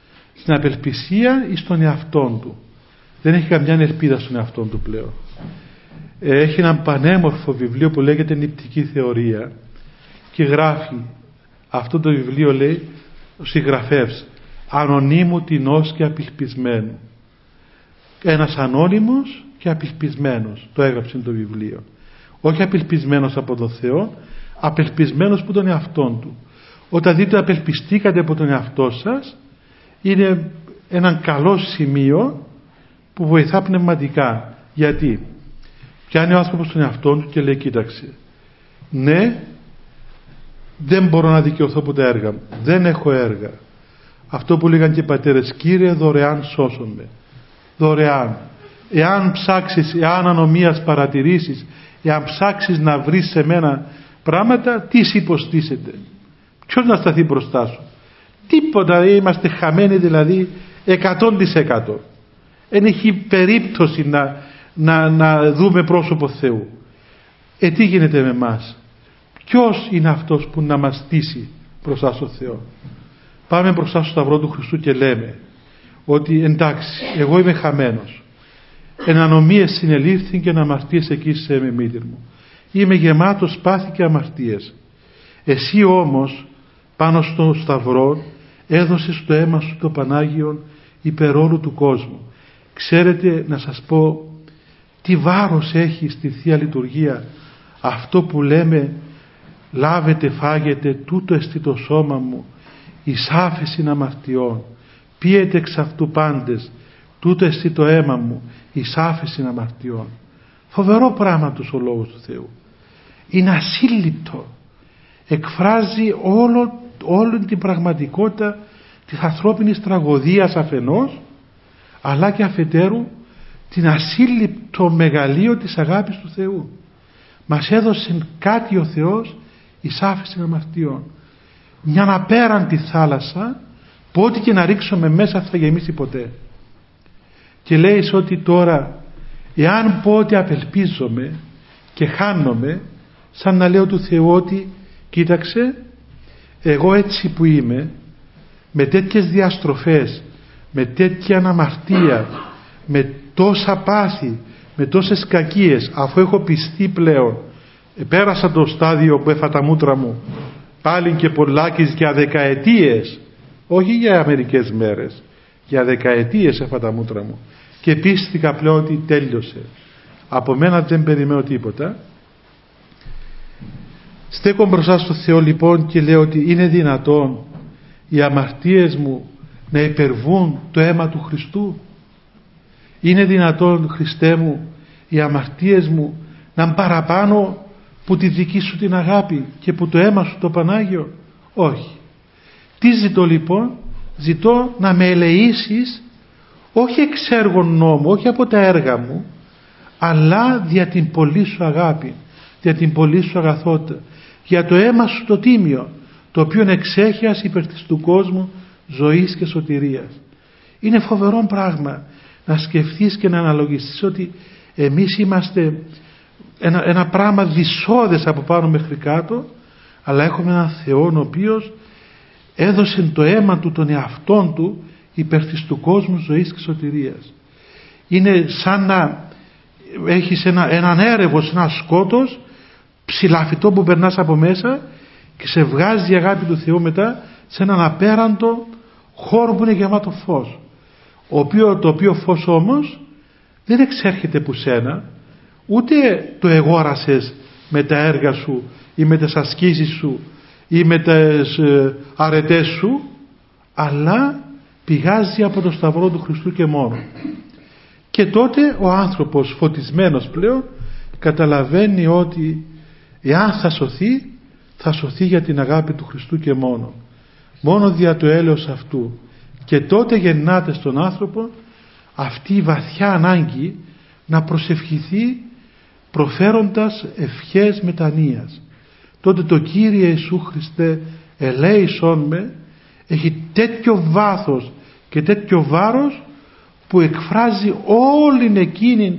εις τον εαυτόν του. Δεν έχει καμιά ελπίδα στον εαυτόν του πλέον. Έχει ένα πανέμορφο βιβλίο που λέγεται Νηπτική Θεωρία και γράφει, αυτό το βιβλίο λέει ο συγγραφεύς, ανωνύμου τινός και απελπισμένου. Ένας ανώνυμος και απελπισμένος το έγραψε το βιβλίο. Όχι απελπισμένος από τον Θεό, απελπισμένος από τον εαυτόν του. Όταν δείτε απελπιστήκατε από τον εαυτό σας, είναι ένα καλό σημείο που βοηθά πνευματικά. Γιατί πιάνει ο άνθρωπος τον εαυτό του και λέει, κοίταξε, ναι, δεν μπορώ να δικαιωθώ από τα έργα μου, δεν έχω έργα. Αυτό που λέγαν και οι πατέρες, Κύριε δωρεάν σώσομαι, δωρεάν. Εάν ψάξεις, εάν ανομίας παρατηρήσεις, εάν ψάξεις να βρεις σε μένα πράγματα, τι σε υποστήσεται, ποιος να σταθεί μπροστά σου? Τίποτα. Είμαστε χαμένοι, δηλαδή 100%. Δεν έχει περίπτωση να δούμε πρόσωπο Θεού. Τι γίνεται με εμάς? Ποιος είναι αυτός που να μας στήσει μπροστά στο Θεό? Πάμε μπροστά στο Σταυρό του Χριστού και λέμε ότι εντάξει, εγώ είμαι χαμένος, εν ανομίες συνελήφθην και εν αμαρτίες εκείσαι με μήτηρ μου. Είμαι γεμάτος πάθη και αμαρτίες. Εσύ όμως πάνω στο Σταυρό έδωσες το αίμα σου το Πανάγιον υπερ όλου του κόσμου. Ξέρετε, να σας πω τι βάρος έχει στη Θεία Λειτουργία αυτό που λέμε, λάβετε φάγετε, τούτο εστί το σώμα μου εις άφεσιν αμαρτιών, πίετε εξ αυτού πάντες, τούτο εστί το αίμα μου εις άφεσιν αμαρτιών. Φοβερό πράγμα τους ο Λόγος του Θεού. Είναι ασύλληπτο. Εκφράζει όλη την πραγματικότητα της ανθρώπινης τραγωδίας αφενός, αλλά και αφετέρου την ασύλληπτο μεγαλείο της αγάπης του Θεού. Μας έδωσε κάτι ο Θεός εις άφεσιν αμαρτιών. Μια απέραντη θάλασσα που ό,τι και να ρίξουμε μέσα θα γεμίσει ποτέ. Και λέει ότι τώρα εάν πω ότι απελπίζομαι και χάνομαι, σαν να λέω του Θεού ότι κοίταξε, εγώ έτσι που είμαι, με τέτοιες διαστροφές, με τέτοια αμαρτία, με τόσα πάθη, με τόσες κακίες, αφού έχω πιστεί πλέον πέρασα το στάδιο που έφα τα μούτρα μου πάλι και πολλάκις για δεκαετίες, όχι για μερικές μέρες, για δεκαετίες έφα τα μούτρα μου και πίστηκα πλέον ότι τέλειωσε, από μένα δεν περιμένω τίποτα. Στέκω μπροστά στο Θεό λοιπόν και λέω ότι είναι δυνατόν οι αμαρτίες μου να υπερβούν το αίμα του Χριστού? Είναι δυνατόν, Χριστέ μου, οι αμαρτίες μου να είναι παραπάνω που τη δική σου την αγάπη και που το αίμα σου το Πανάγιο? Όχι. Τι ζητώ λοιπόν? Ζητώ να με ελεήσεις, όχι εξ έργων νόμου, όχι από τα έργα μου, αλλά δια την πολύ σου αγάπη, δια την πολύ σου αγαθότητα, για το αίμα σου το τίμιο, το οποίο εξέχειας υπέρ της του κόσμου ζωής και σωτηρίας. Είναι φοβερό πράγμα να σκεφτείς και να αναλογιστείς ότι εμείς είμαστε ένα πράγμα δυσώδες από πάνω μέχρι κάτω, αλλά έχουμε έναν Θεό ο οποίος έδωσε το αίμα του, τον εαυτόν του, υπέρ της του κόσμου ζωής και σωτηρίας. Είναι σαν να έχεις έναν έρευο, ένα σκότος ψηλαφιτό που περνάς από μέσα και σε βγάζει η αγάπη του Θεού μετά σε έναν απέραντο χώρο που είναι γεμάτο φως, το οποίο φως όμως δεν εξέρχεται που σένα, ούτε το εγόρασες με τα έργα σου ή με τις ασκήσεις σου ή με τις αρετές σου, αλλά πηγάζει από το σταυρό του Χριστού και μόνο. Και τότε ο άνθρωπος φωτισμένος πλέον καταλαβαίνει ότι εάν θα σωθεί για την αγάπη του Χριστού και μόνο δια το έλεος αυτού. Και τότε γεννάται στον άνθρωπο αυτή η βαθιά ανάγκη να προσευχηθεί προφέροντας ευχές μετανοίας. Τότε το Κύριε Ιησού Χριστέ ελέησόν με έχει τέτοιο βάθος και τέτοιο βάρος που εκφράζει όλη εκείνη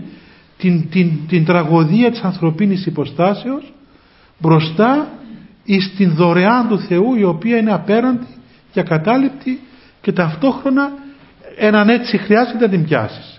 την τραγωδία της ανθρωπίνης υποστάσεως μπροστά εις την δωρεάν του Θεού, η οποία είναι απέραντη και ακατάληπτη και ταυτόχρονα έναν έτσι χρειάζεται να την πιάσεις.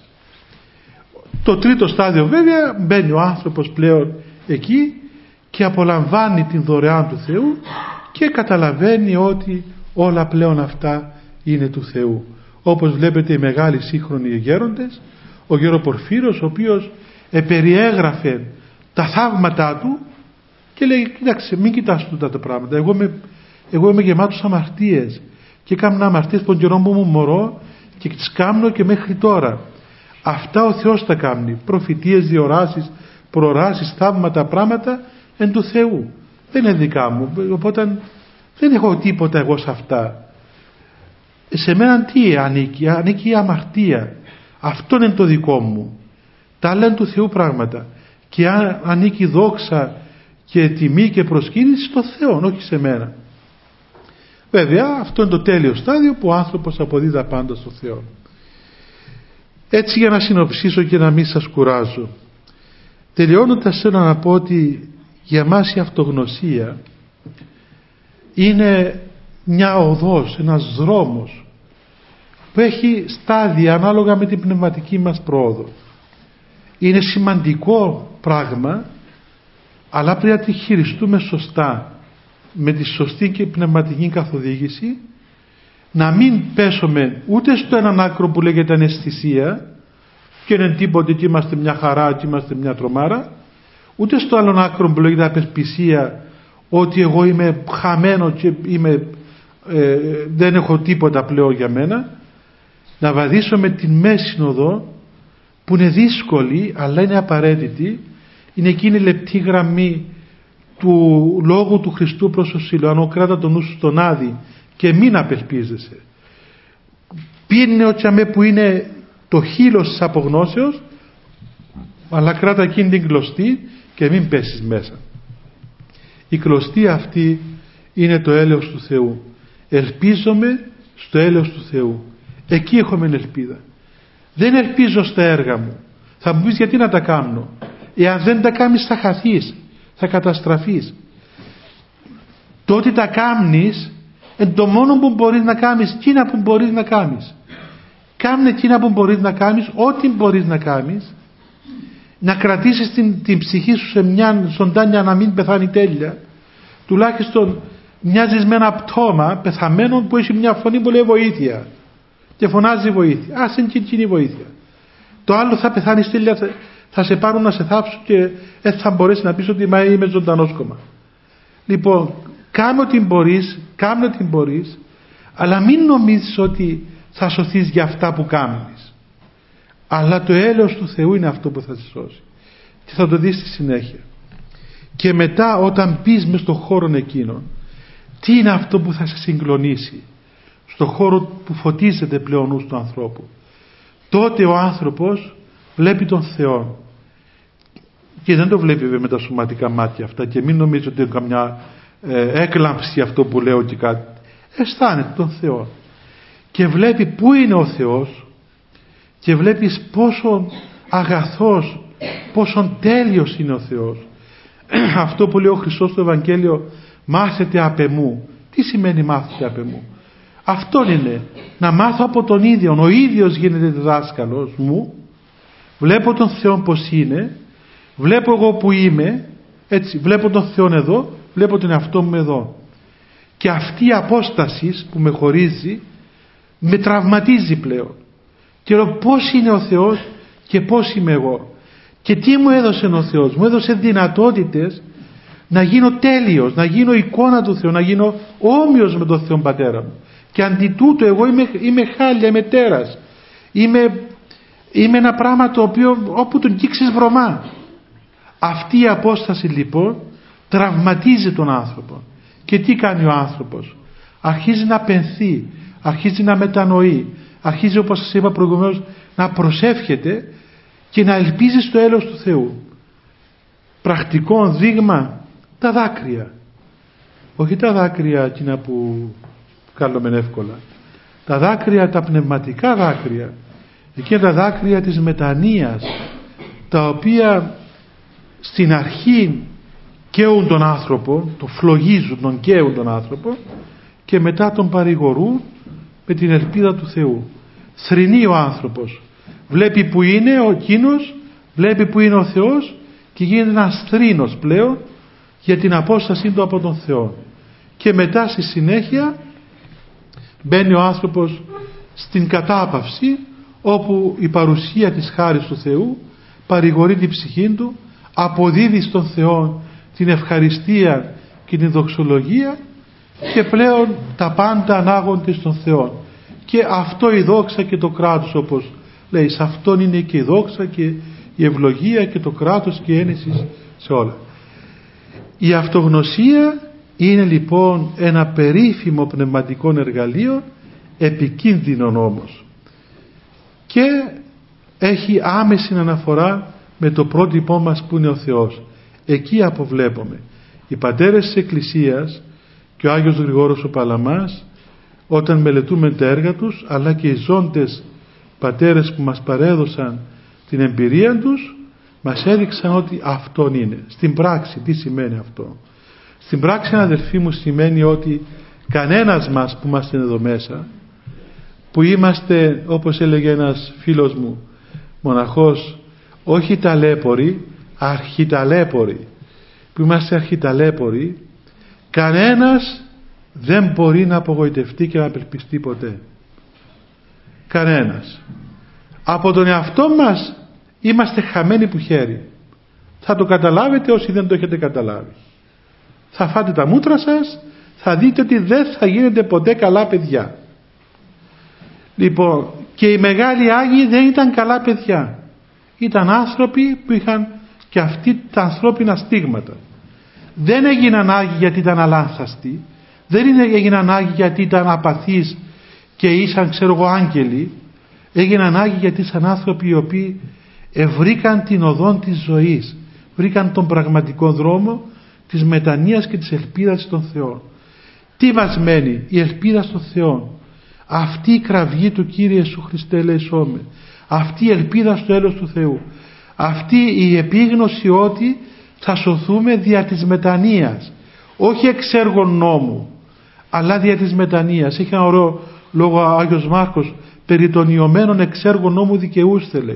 Το τρίτο στάδιο βέβαια μπαίνει ο άνθρωπος πλέον εκεί και απολαμβάνει την δωρεάν του Θεού και καταλαβαίνει ότι όλα πλέον αυτά είναι του Θεού. Όπως βλέπετε οι μεγάλοι σύγχρονοι γέροντες, ο Γεροπορφύρος, ο οποίος περιέγραφε τα θαύματά του και λέει, κοίταξε, μην κοιτάς τούτα τα πράγματα, εγώ είμαι γεμάτος αμαρτίες και κάνω αμαρτίες από τον καιρό που μου μωρώ και τις κάνω και μέχρι τώρα. Αυτά ο Θεός τα κάνει, προφητείες, διοράσεις, προοράσεις, θαύματα, πράγματα εν του Θεού, δεν είναι δικά μου, οπότε δεν έχω τίποτα εγώ σε αυτά. Σε μένα τι ανήκει η αμαρτία, αυτό είναι το δικό μου, τα άλλα είναι του Θεού πράγματα, και αν ανήκει δόξα και τιμή και προσκύνηση στο Θεό, όχι σε μένα. Βέβαια αυτό είναι το τέλειο στάδιο που ο άνθρωπος αποδίδει πάντα στο Θεό. Έτσι, για να συνοψίσω και να μην σας κουράζω, τελειώνοντας θέλω να πω ότι για μας η αυτογνωσία είναι μια οδός, ένας δρόμος που έχει στάδια ανάλογα με την πνευματική μας πρόοδο. Είναι σημαντικό πράγμα, αλλά πρέπει να τη χειριστούμε σωστά, με τη σωστή και πνευματική καθοδήγηση, να μην πέσουμε ούτε στο έναν άκρο που λέγεται αναισθησία και είναι τίποτε και είμαστε μια χαρά και είμαστε μια τρομάρα, ούτε στο άλλον άκρο που λέγεται απεσπισία, ότι εγώ είμαι χαμένο και δεν έχω τίποτα πλέον για μένα. Να βαδίσουμε την μέση οδό που είναι δύσκολη αλλά είναι απαραίτητη, είναι εκείνη η λεπτή γραμμή του λόγου του Χριστού προς το Σιλωανό, κράτα τον νου σου στον Άδη και μην απελπίζεσαι. Πίνε ο τσαμέ που είναι το χείλος της απογνώσεως, αλλά κράτα εκείνη την κλωστή και μην πέσεις μέσα. Η κλωστή αυτή είναι το έλεος του Θεού. Ελπίζομαι στο έλεος του Θεού. Εκεί έχουμε ελπίδα. Δεν ελπίζω στα έργα μου. Θα μου πεις γιατί να τα κάνω? Εάν δεν τα κάνεις θα χαθείς, θα καταστραφείς. Το ότι τα κάνεις είναι το μόνο που μπορείς να κάνεις, εκείνα που μπορείς να κάνεις. Κάνε εκείνα που μπορείς να κάνεις, ό,τι μπορείς να κάνεις. να κρατήσεις την ψυχή σου σε μια ζωντάνια να μην πεθάνει τέλεια, τουλάχιστον μοιάζεις με ένα πτώμα πεθαμένο που έχει μια φωνή που λέει βοήθεια και φωνάζει βοήθεια. Ας είναι και εκείνη βοήθεια. Το άλλο θα πεθάνεις τέλεια, θα σε πάρουν να σε θάψουν και δεν θα μπορέσει να πεις ότι είμαι ζωντανός κόμμα. Λοιπόν, κάνε ό,τι μπορείς, αλλά μην νομίζεις ότι θα σωθείς για αυτά που κάνεις. Αλλά το έλεος του Θεού είναι αυτό που θα σε σώσει. Και θα το δεις στη συνέχεια. Και μετά όταν μπεις μες στον χώρο εκείνον, τι είναι αυτό που θα σε συγκλονίσει? Στον χώρο που φωτίζεται πλέον νους του ανθρώπου. Τότε ο άνθρωπος βλέπει τον Θεό. Και δεν το βλέπει με τα σωματικά μάτια αυτά, και μην νομίζει ότι είναι καμιά έκλαμψη αυτό που λέω και κάτι. Αισθάνεται τον Θεό. Και βλέπει πού είναι ο Θεός, και βλέπεις πόσο αγαθός, πόσο τέλειος είναι ο Θεός. Αυτό που λέει ο Χριστός στο Ευαγγέλιο, μάθετε απ' εμού. Τι σημαίνει μάθετε απ' εμού? Αυτό είναι, να μάθω από τον ίδιο. Ο ίδιος γίνεται δάσκαλος μου. Βλέπω τον Θεό πως είναι, βλέπω εγώ που είμαι, έτσι, βλέπω τον Θεό εδώ, βλέπω τον εαυτό μου εδώ. Και αυτή η απόσταση που με χωρίζει με τραυματίζει πλέον. Και λέω πώς είναι ο Θεός και πώς είμαι εγώ. Και τι μου έδωσε ο Θεός? Μου έδωσε δυνατότητες να γίνω τέλειος, να γίνω εικόνα του Θεού, να γίνω όμοιος με τον Θεό Πατέρα μου. Και αντί τούτου εγώ είμαι χάλια, είμαι τέρας. Είμαι ένα πράγμα το οποίο όπου τον κύξεις βρωμά. Αυτή η απόσταση λοιπόν τραυματίζει τον άνθρωπο. Και τι κάνει ο άνθρωπος? Αρχίζει να πενθεί, αρχίζει να μετανοεί, αρχίζει, όπως σας είπα προηγουμένως, να προσεύχεται και να ελπίζει στο έλεος του Θεού. Πρακτικό δείγμα, τα δάκρυα. Όχι τα δάκρυα εκείνα που κάλωμεν εύκολα. Τα δάκρυα, τα πνευματικά δάκρυα. Εκείνα τα δάκρυα της μετανοίας, τα οποία στην αρχή καίουν τον άνθρωπο, τον φλογίζουν, τον καίουν τον άνθρωπο, και μετά τον παρηγορούν με την ελπίδα του Θεού. Θρηνεί ο άνθρωπος. Βλέπει που είναι ο εκείνος, βλέπει που είναι ο Θεός, και γίνεται ένας θρήνος πλέον για την απόστασή του από τον Θεό. Και μετά στη συνέχεια μπαίνει ο άνθρωπος στην κατάπαυση, όπου η παρουσία της χάρης του Θεού παρηγορεί την ψυχή του, αποδίδει στον Θεό την ευχαριστία και την δοξολογία, και πλέον τα πάντα ανάγονται στον Θεό. Και αυτό η δόξα και το κράτος, όπως λέει, σε αυτόν είναι και η δόξα και η ευλογία και το κράτος και η ένεση σε όλα. Η αυτογνωσία είναι λοιπόν ένα περίφημο πνευματικό εργαλείο, επικίνδυνο όμως, και έχει άμεση αναφορά με το πρότυπό μας που είναι ο Θεός. Εκεί αποβλέπουμε. Οι πατέρες της Εκκλησίας και ο Άγιος Γρηγόρος ο Παλαμάς, όταν μελετούμε τα έργα τους, αλλά και οι ζώντες πατέρες που μας παρέδωσαν την εμπειρία τους, μας έδειξαν ότι αυτόν είναι. Στην πράξη τι σημαίνει αυτό? Στην πράξη, αδελφοί μου, σημαίνει ότι κανένας μας που είμαστε εδώ μέσα, που είμαστε, όπως έλεγε ένας φίλος μου μοναχός, όχι ταλέποροι, αρχιταλέποροι, που είμαστε αρχιταλέποροι, κανένας δεν μπορεί να απογοητευτεί και να απελπιστεί ποτέ. Κανένας. Από τον εαυτό μας είμαστε χαμένοι που χέρι. Θα το καταλάβετε όσοι δεν το έχετε καταλάβει. Θα φάτε τα μούτρα σας, θα δείτε ότι δεν θα γίνετε ποτέ καλά παιδιά. Λοιπόν, και οι μεγάλοι Άγιοι δεν ήταν καλά παιδιά. Ήταν άνθρωποι που είχαν και αυτοί τα ανθρώπινα στίγματα. Δεν έγιναν Άγιοι γιατί ήταν αλάνθαστοι, δεν έγιναν Άγιοι γιατί ήταν απαθείς και ήσαν, ξέρω εγώ, άγγελοι. Έγιναν Άγιοι γιατί ήσαν άνθρωποι οι οποίοι βρήκαν την οδόν της ζωής, βρήκαν τον πραγματικό δρόμο της μετανοίας και της ελπίδας στον Θεό. Τι μας μένει? Η ελπίδα στον Θεό. Αυτή η κραυγή του Κύριε Ιησού Χριστέ ελεησόμε. Αυτή η ελπίδα στο έλεος του Θεού. Αυτή η επίγνωση ότι θα σωθούμε δια της μετανοίας. Όχι εξ έργων νόμου, αλλά δια της μετανοίας. Έχει ένα ωραίο λόγο ο Άγιος Μάρκος, περί των ιωμένων εξ έργων νόμου δικαιούστε, λέει.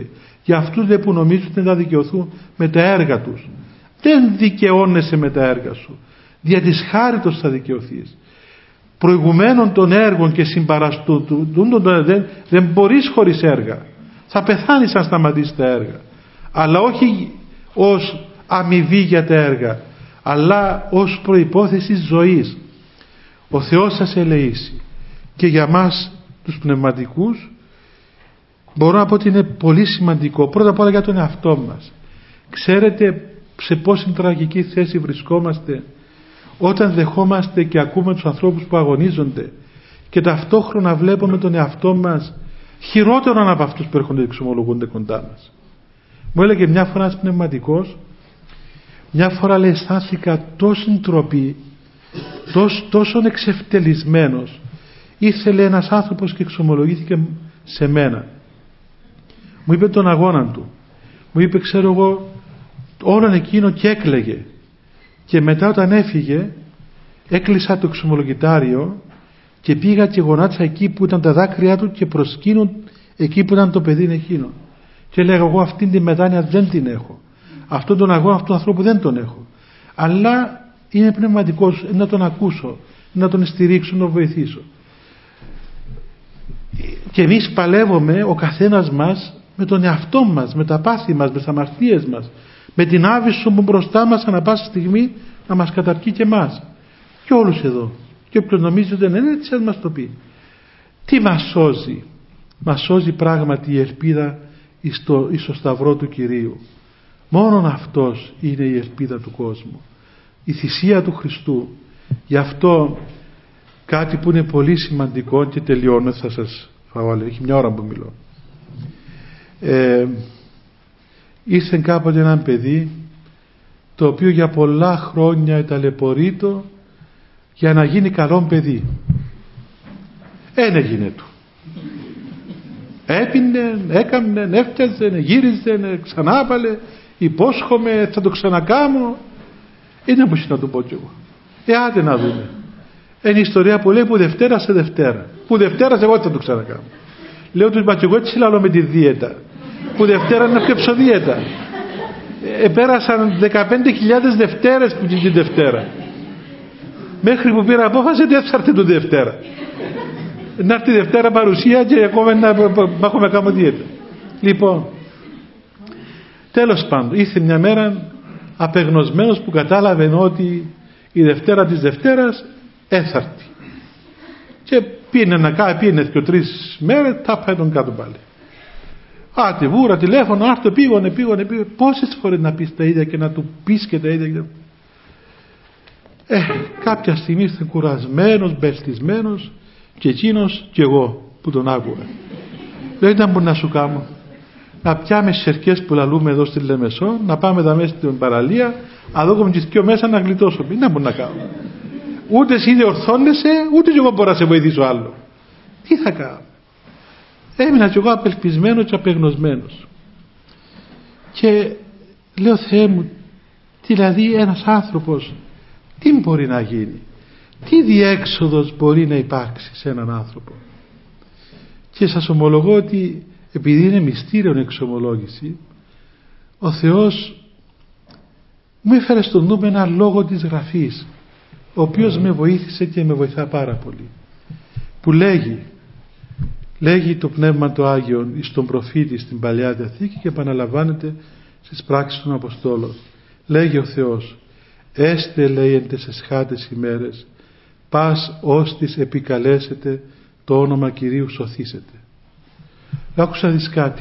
Για αυτούς δε που νομίζουν ότι θα δικαιωθούν με τα έργα τους. Δεν δικαιώνεσαι με τα έργα σου. Δια της χάριτος θα δικαιωθείς. Προηγουμένων των έργων και συμπαραστούντων δεν μπορείς χωρίς έργα. Θα πεθάνεις αν σταματήσεις τα έργα. Αλλά όχι ως αμοιβή για τα έργα, αλλά ως προϋπόθεση ζωής. Ο Θεός σας ελεήσει. Και για μας τους πνευματικούς μπορώ να πω ότι είναι πολύ σημαντικό, πρώτα απ' όλα για τον εαυτό μας. Ξέρετε σε πόση τραγική θέση βρισκόμαστε όταν δεχόμαστε και ακούμε τους ανθρώπους που αγωνίζονται και ταυτόχρονα βλέπουμε τον εαυτό μας χειρότερον από αυτούς που έρχονται και εξομολογούνται κοντά μας. Μου έλεγε μια φορά ένας πνευματικός, μια φορά λέει αισθάνθηκα τόση ντροπή, τόσο εξευτελισμένος. Ήθελε ένας άνθρωπος και εξομολογήθηκε σε μένα. Μου είπε τον αγώνα του. Μου είπε ξέρω εγώ όλον εκείνο και έκλαιγε. Και μετά όταν έφυγε έκλεισα το εξομολογητάριο και πήγα και γονάτισα εκεί που ήταν τα δάκρυά του και προσκύνουν εκεί που ήταν το παιδί εκείνο. Και έλεγα εγώ αυτήν τη μετάνοια δεν την έχω. Αυτόν τον αγώνα αυτού του ανθρώπου δεν τον έχω. Αλλά είναι πνευματικός, να τον ακούσω, να τον στηρίξω, να τον βοηθήσω. Και εμείς παλεύουμε ο καθένας μας με τον εαυτό μας, με τα πάθη μας, με τις αμαρτίες μας, με την άβυσσο που μπροστά μας ανά πάσα στιγμή να μας καταρκεί και εμάς. Και όλους εδώ. Και όποιος νομίζει ότι δεν είναι έτσι ας μας το πει. Τι μας σώζει? Μας σώζει πράγματι η ελπίδα εις το σταυρό του Κυρίου. Μόνον αυτός είναι η ελπίδα του κόσμου. Η θυσία του Χριστού. Γι' αυτό κάτι που είναι πολύ σημαντικό και τελειώνω, θα σας φάω άλλη, έχει μια ώρα που μιλώ. Ήρθε κάποτε ένα παιδί το οποίο για πολλά χρόνια ταλαιπωρείτο για να γίνει καλό παιδί. Εν έγινε του. Έπινε, έκαμνε, έφτιαζε, γύριζε, ξανάπαλε, υπόσχομαι, θα το ξανακάμω. Είναι που να του πω κι εγώ. Άντε να δούμε. Είναι η ιστορία που λέει που Δευτέρα σε Δευτέρα. Που Δευτέρα εγώ θα το ξανακάμω. Λέω τους μα κι εγώ έτσι λαλώ με τη δίαιτα. Που Δευτέρα είναι πιο δίαιτα. Πέρασαν 15.000 Δευτέρες που την Δευτέρα. Μέχρι που πήρα απόφαση δεν θα έρθει το Δευτέρα. Να έρθει Δευτέρα παρουσία και ακόμα να έχουμε κάνω δίαιτα. Λοιπόν, τέλος πάντων, ήρθε μια μέρα απεγνωσμένος που κατάλαβε ότι η Δευτέρα της Δευτέρας έθαρτη. Και πήγαινε και 3 μέρες, τα πάει τον κάτω πάλι. Άτε βούρα, τηλέφωνο, άρθω, πήγαινε. Πόσες φορές να πεις τα ίδια και να του πεις και τα ίδια. Κάποια στιγμή ήρθε κουρασμένος, μπελτισμένος και εκείνος και εγώ που τον άκουγα. Δεν ήταν που να σου κάνω. Να πιάμε σερκές που λαλούμε εδώ στη Λεμεσό, να πάμε εδώ μέσα στην παραλία, να δω και πιο μέσα να γλιτώσω. Δεν ήταν που να κάνω. Ούτε εσύ δεν ορθώνεσαι, ούτε και εγώ μπορώ να σε βοηθήσω άλλο. Τι θα κάνω? Έμεινα και εγώ απελπισμένος και απεγνωσμένος. Και λέω Θεέ μου, δηλαδή ένας άνθρωπος τι μπορεί να γίνει? Τι διέξοδος μπορεί να υπάρξει σε έναν άνθρωπο? Και σας ομολογώ ότι επειδή είναι μυστήριο εξομολόγηση, ο Θεός μου έφερε στο νου με ένα λόγο της Γραφής, ο οποίος με βοήθησε και με βοηθά πάρα πολύ, που λέγει το Πνεύμα το Άγιον εις τον προφήτη στην Παλαιά Διαθήκη και επαναλαμβάνεται στις πράξεις των Αποστόλων. Λέγει ο Θεός, έστε λέει εν τες εσχάτες ημέρες, πας ως της επικαλέσετε το όνομα Κυρίου σωθήσετε. Άκουσα δεις κάτι.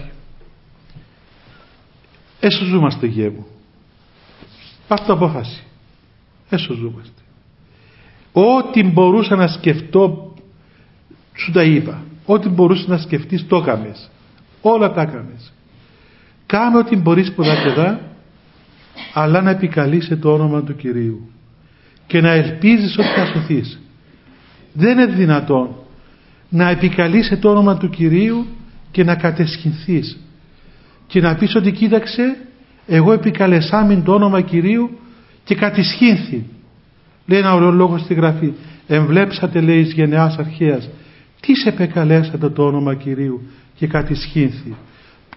Έσωζούμαστε γε μου. Πάρ' το απόφαση. Έσωζούμαστε. Ό,τι μπορούσα να σκεφτώ σου τα είπα. Ό,τι μπορούσε να σκεφτείς το έκαμες. Όλα τα έκαμες. Κάμε ό,τι μπορείς πολλά και δά, αλλά να επικαλείσαι το όνομα του Κυρίου και να ελπίζεις ότι θα σωθείς. Δεν είναι δυνατόν να επικαλείσαι το όνομα του Κυρίου και να κατεσχυνθείς και να πεις ότι κοίταξε, εγώ επικαλεσάμην το όνομα Κυρίου και κατησχύνθη. Λέει ένα ωραίο λόγο στη Γραφή, εμβλέψατε λέει εις γενεάς αρχαίας, τι σε επεκαλέσατε το όνομα Κυρίου και κατησχύνθη?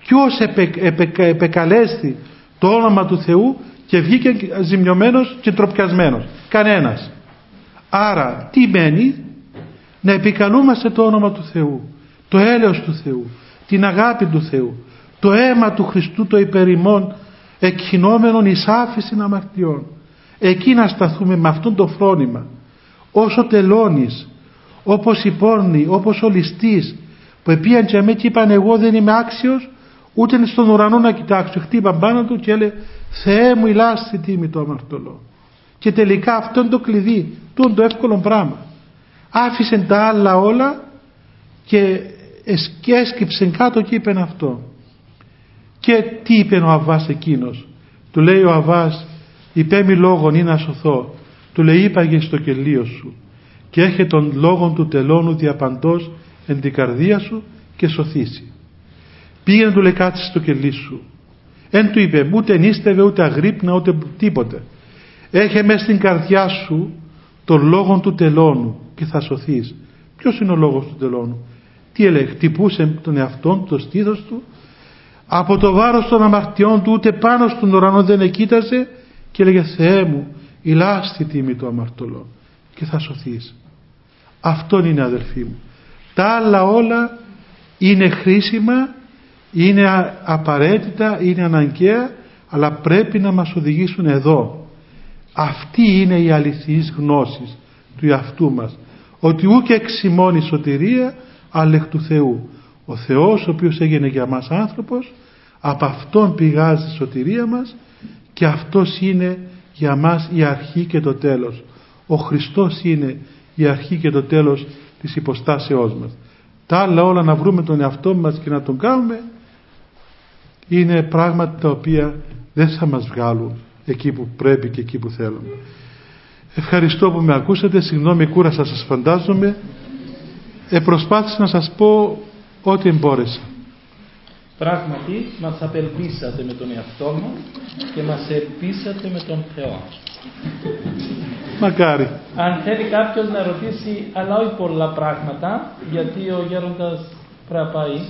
Ποιος επεκαλέστη το όνομα του Θεού και βγήκε ζημιωμένος και τροπιασμένος? Κανένας. Άρα τι μένει? Να επικαλούμαστε το όνομα του Θεού, το έλεος του Θεού, την αγάπη του Θεού, το αίμα του Χριστού το υπερημών εκχυνόμενον εις άφησιν αμαρτιών. Εκεί να σταθούμε με αυτόν το φρόνημα, όσο τελώνεις, όπως η πόρνη, όπως ο ληστής που επίαν και με και είπαν εγώ δεν είμαι άξιος ούτε στον ουρανό να κοιτάξω, χτύπαν πάνω του και έλεγε Θεέ μου ηλάστη τίμη το αμαρτωλό. Και τελικά αυτό είναι το κλειδί, το είναι το εύκολο πράγμα. Άφησε τα άλλα όλα και έσκυψε κάτω και είπε αυτό. Και τι είπε ο Αββάς εκείνος? Του λέει ο Αββάς, υπέμει λόγον ή να σωθώ. Του λέει είπαγε στο κελίο σου και έχει τον λόγον του τελώνου διαπαντός εν την καρδία σου και σωθήσει. Πήγαινε του λέει κάτσε στο κελί σου. Εν του είπε ούτε νίστευε ούτε αγρύπνα ούτε τίποτε. Έχε μες στην καρδιά σου τον λόγον του τελώνου και θα σωθείς. Ποιος είναι ο λόγος του τελώνου? Τι έλεγε? Χτυπούσε τον εαυτόν του, το στήθος του, από το βάρος των αμαρτιών του ούτε πάνω στον ουρανό δεν εκοίταζε και έλεγε Θεέ μου ηλάστη τίμη το αμαρτωλό και θα σωθείς. Αυτόν είναι αδελφοί μου. Τα άλλα όλα είναι χρήσιμα, είναι απαραίτητα, είναι αναγκαία, αλλά πρέπει να μας οδηγήσουν εδώ. Αυτή είναι η αληθής γνώση του εαυτού μας, ότι ούκ εξημών η σωτηρία αλλά εκ του Θεού. Ο Θεός ο οποίος έγινε για μας άνθρωπος, από Αυτόν πηγάζει η σωτηρία μας και Αυτός είναι για μας η αρχή και το τέλος. Ο Χριστός είναι η αρχή και το τέλος της υποστάσεώς μας. Τα άλλα όλα να βρούμε τον εαυτό μας και να τον κάνουμε είναι πράγματα τα οποία δεν θα μας βγάλουν εκεί που πρέπει και εκεί που θέλουμε. Ευχαριστώ που με ακούσατε, συγγνώμη κούρασα σας φαντάζομαι. Προσπάθησα να σας πω ό,τι μπόρεσα. Πράγματι μας απελπίσατε με τον εαυτό μας και μας ελπίσατε με τον Θεό. Μακάρι. Αν θέλει κάποιος να ρωτήσει, αλλά όχι πολλά πράγματα, γιατί ο γέροντας πρέπει να πάει,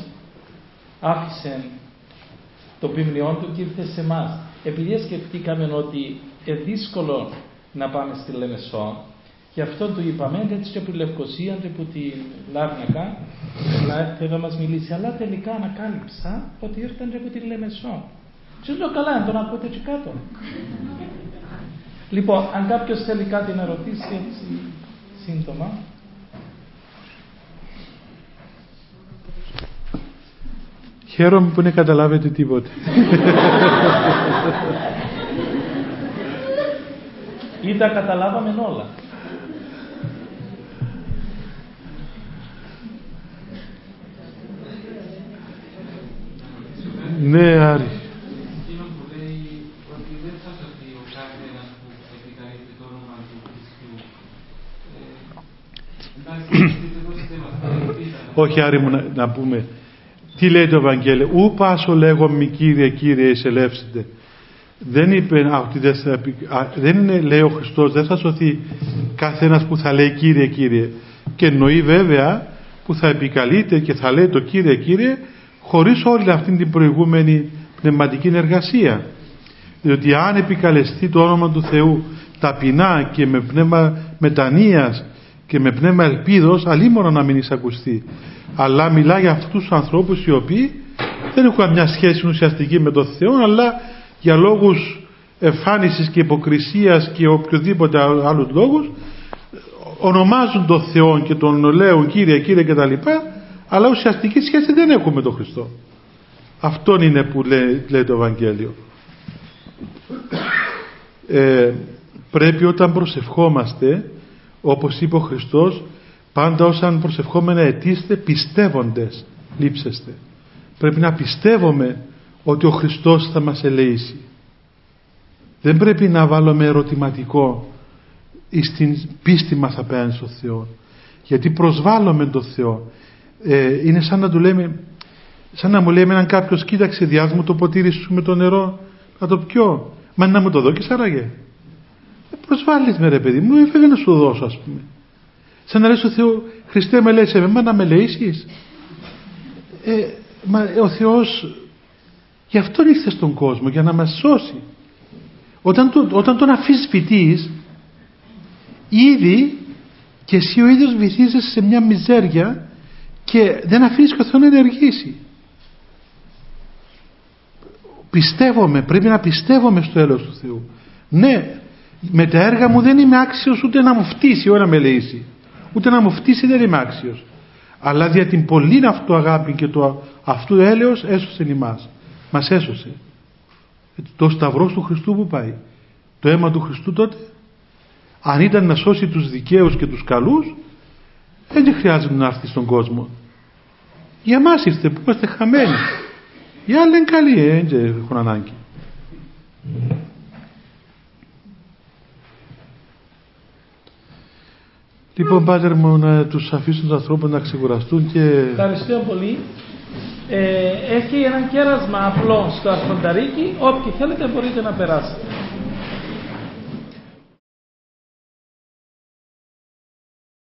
άφησε το ποιμνιόν του και ήρθε σε εμάς. Επειδή σκεφτήκαμε ότι είναι δύσκολο να πάμε στη Λεμεσό, γι' αυτό του είπαμε έτσι και από τη Λευκοσία και από τη Λάρνακα να έρθει εδώ να μας μιλήσει, αλλά τελικά ανακάλυψα ότι ήρθαν και από τη Λεμεσό. Και λέω καλά, να τον ακούτε και κάτω. Λοιπόν, αν κάποιος θέλει κάτι να ρωτήσει έτσι σύντομα. Χαίρομαι που δεν καταλάβετε τίποτε. Ή τα καταλάβαμε όλα. Ναι, Άρη. Εκείνο που λέει ότι δεν θα σωθεί ο καθένας που επικαλείται το όνομα του Χριστού. Όχι, Άρη μου, να πούμε. Τι λέει το Ευαγγέλιο? Ου πάσο λέγομαι Κύριε, Κύριε, εισελεύσετε. Δεν είπε ότι δεν είναι, λέει ο Χριστός, δεν θα σωθεί καθένας που θα λέει Κύριε, Κύριε. Και εννοεί βέβαια που θα επικαλείται και θα λέει το Κύριε, Κύριε, χωρίς όλη αυτή την προηγούμενη πνευματική εργασία. Διότι αν επικαλεστεί το όνομα του Θεού ταπεινά και με πνεύμα μετανοίας και με πνεύμα ελπίδος, αλίμονα να μην εισακουστεί. Αλλά μιλά για αυτούς τους ανθρώπους οι οποίοι δεν έχουν καμιά σχέση ουσιαστική με τον Θεό, αλλά για λόγους εμφάνισης και υποκρισίας και οποιοδήποτε άλλους λόγους ονομάζουν τον Θεό και τον λέουν Κύριε, Κύριε κτλ. Αλλά ουσιαστική σχέση δεν έχουμε με τον Χριστό. Αυτόν είναι που λέει το Ευαγγέλιο. Πρέπει όταν προσευχόμαστε, όπως είπε ο Χριστός, πάντα όσαν προσευχόμενα αιτήστε πιστεύοντες λείψεστε. Πρέπει να πιστεύουμε ότι ο Χριστός θα μας ελεήσει. Δεν πρέπει να βάλουμε ερωτηματικό στην πίστη μας απέναντι στον Θεό, γιατί προσβάλλουμε τον Θεό. Είναι σαν να του λέμε, σαν να μου λέει έναν κάποιος, κοίταξε διάς μου το ποτήρι σου με το νερό, να το πιω. Μα να μου το δω και σάραγε. Προσβάλλεις με ρε παιδί μου, έφεγε να σου δώσω ας πούμε. Σαν να λες ο Θεό, Χριστέ με λέει σε μένα να με λεήσεις. Μα ο Θεός Γι' αυτό ήρθε στον κόσμο, για να μας σώσει. Όταν τον αμφισβητείς, ήδη και εσύ ο ίδιος βυθίζεσαι σε μια μιζέρια και δεν αφήνεις καθόλου να ενεργήσει. Πιστεύομαι, πρέπει να πιστεύομαι στο έλεος του Θεού. Ναι, με τα έργα μου δεν είμαι άξιος ούτε να μου φτύσει ή να με λύσει. Ούτε να μου φτύσει δεν είμαι άξιος. Αλλά δια την πολλήν αυτού αγάπη και το αυτού έλεος έσωσε εμάς. Μας έσωσε. Το σταυρός του Χριστού που πάει. Το αίμα του Χριστού τότε, αν ήταν να σώσει τους δικαίους και τους καλούς, δεν χρειάζεται να έρθει στον κόσμο. Για μας ήρθε που είμαστε χαμένοι. Οι άλλοι είναι καλοί, δεν έχουν ανάγκη. Λοιπόν, Πάτερ μου, να τους αφήσουν τους ανθρώπους να ξεκουραστούν και... Ευχαριστώ πολύ. Έχει ένα κέρασμα απλό στο αρχονταρίκι. Όποιοι θέλετε μπορείτε να περάσετε.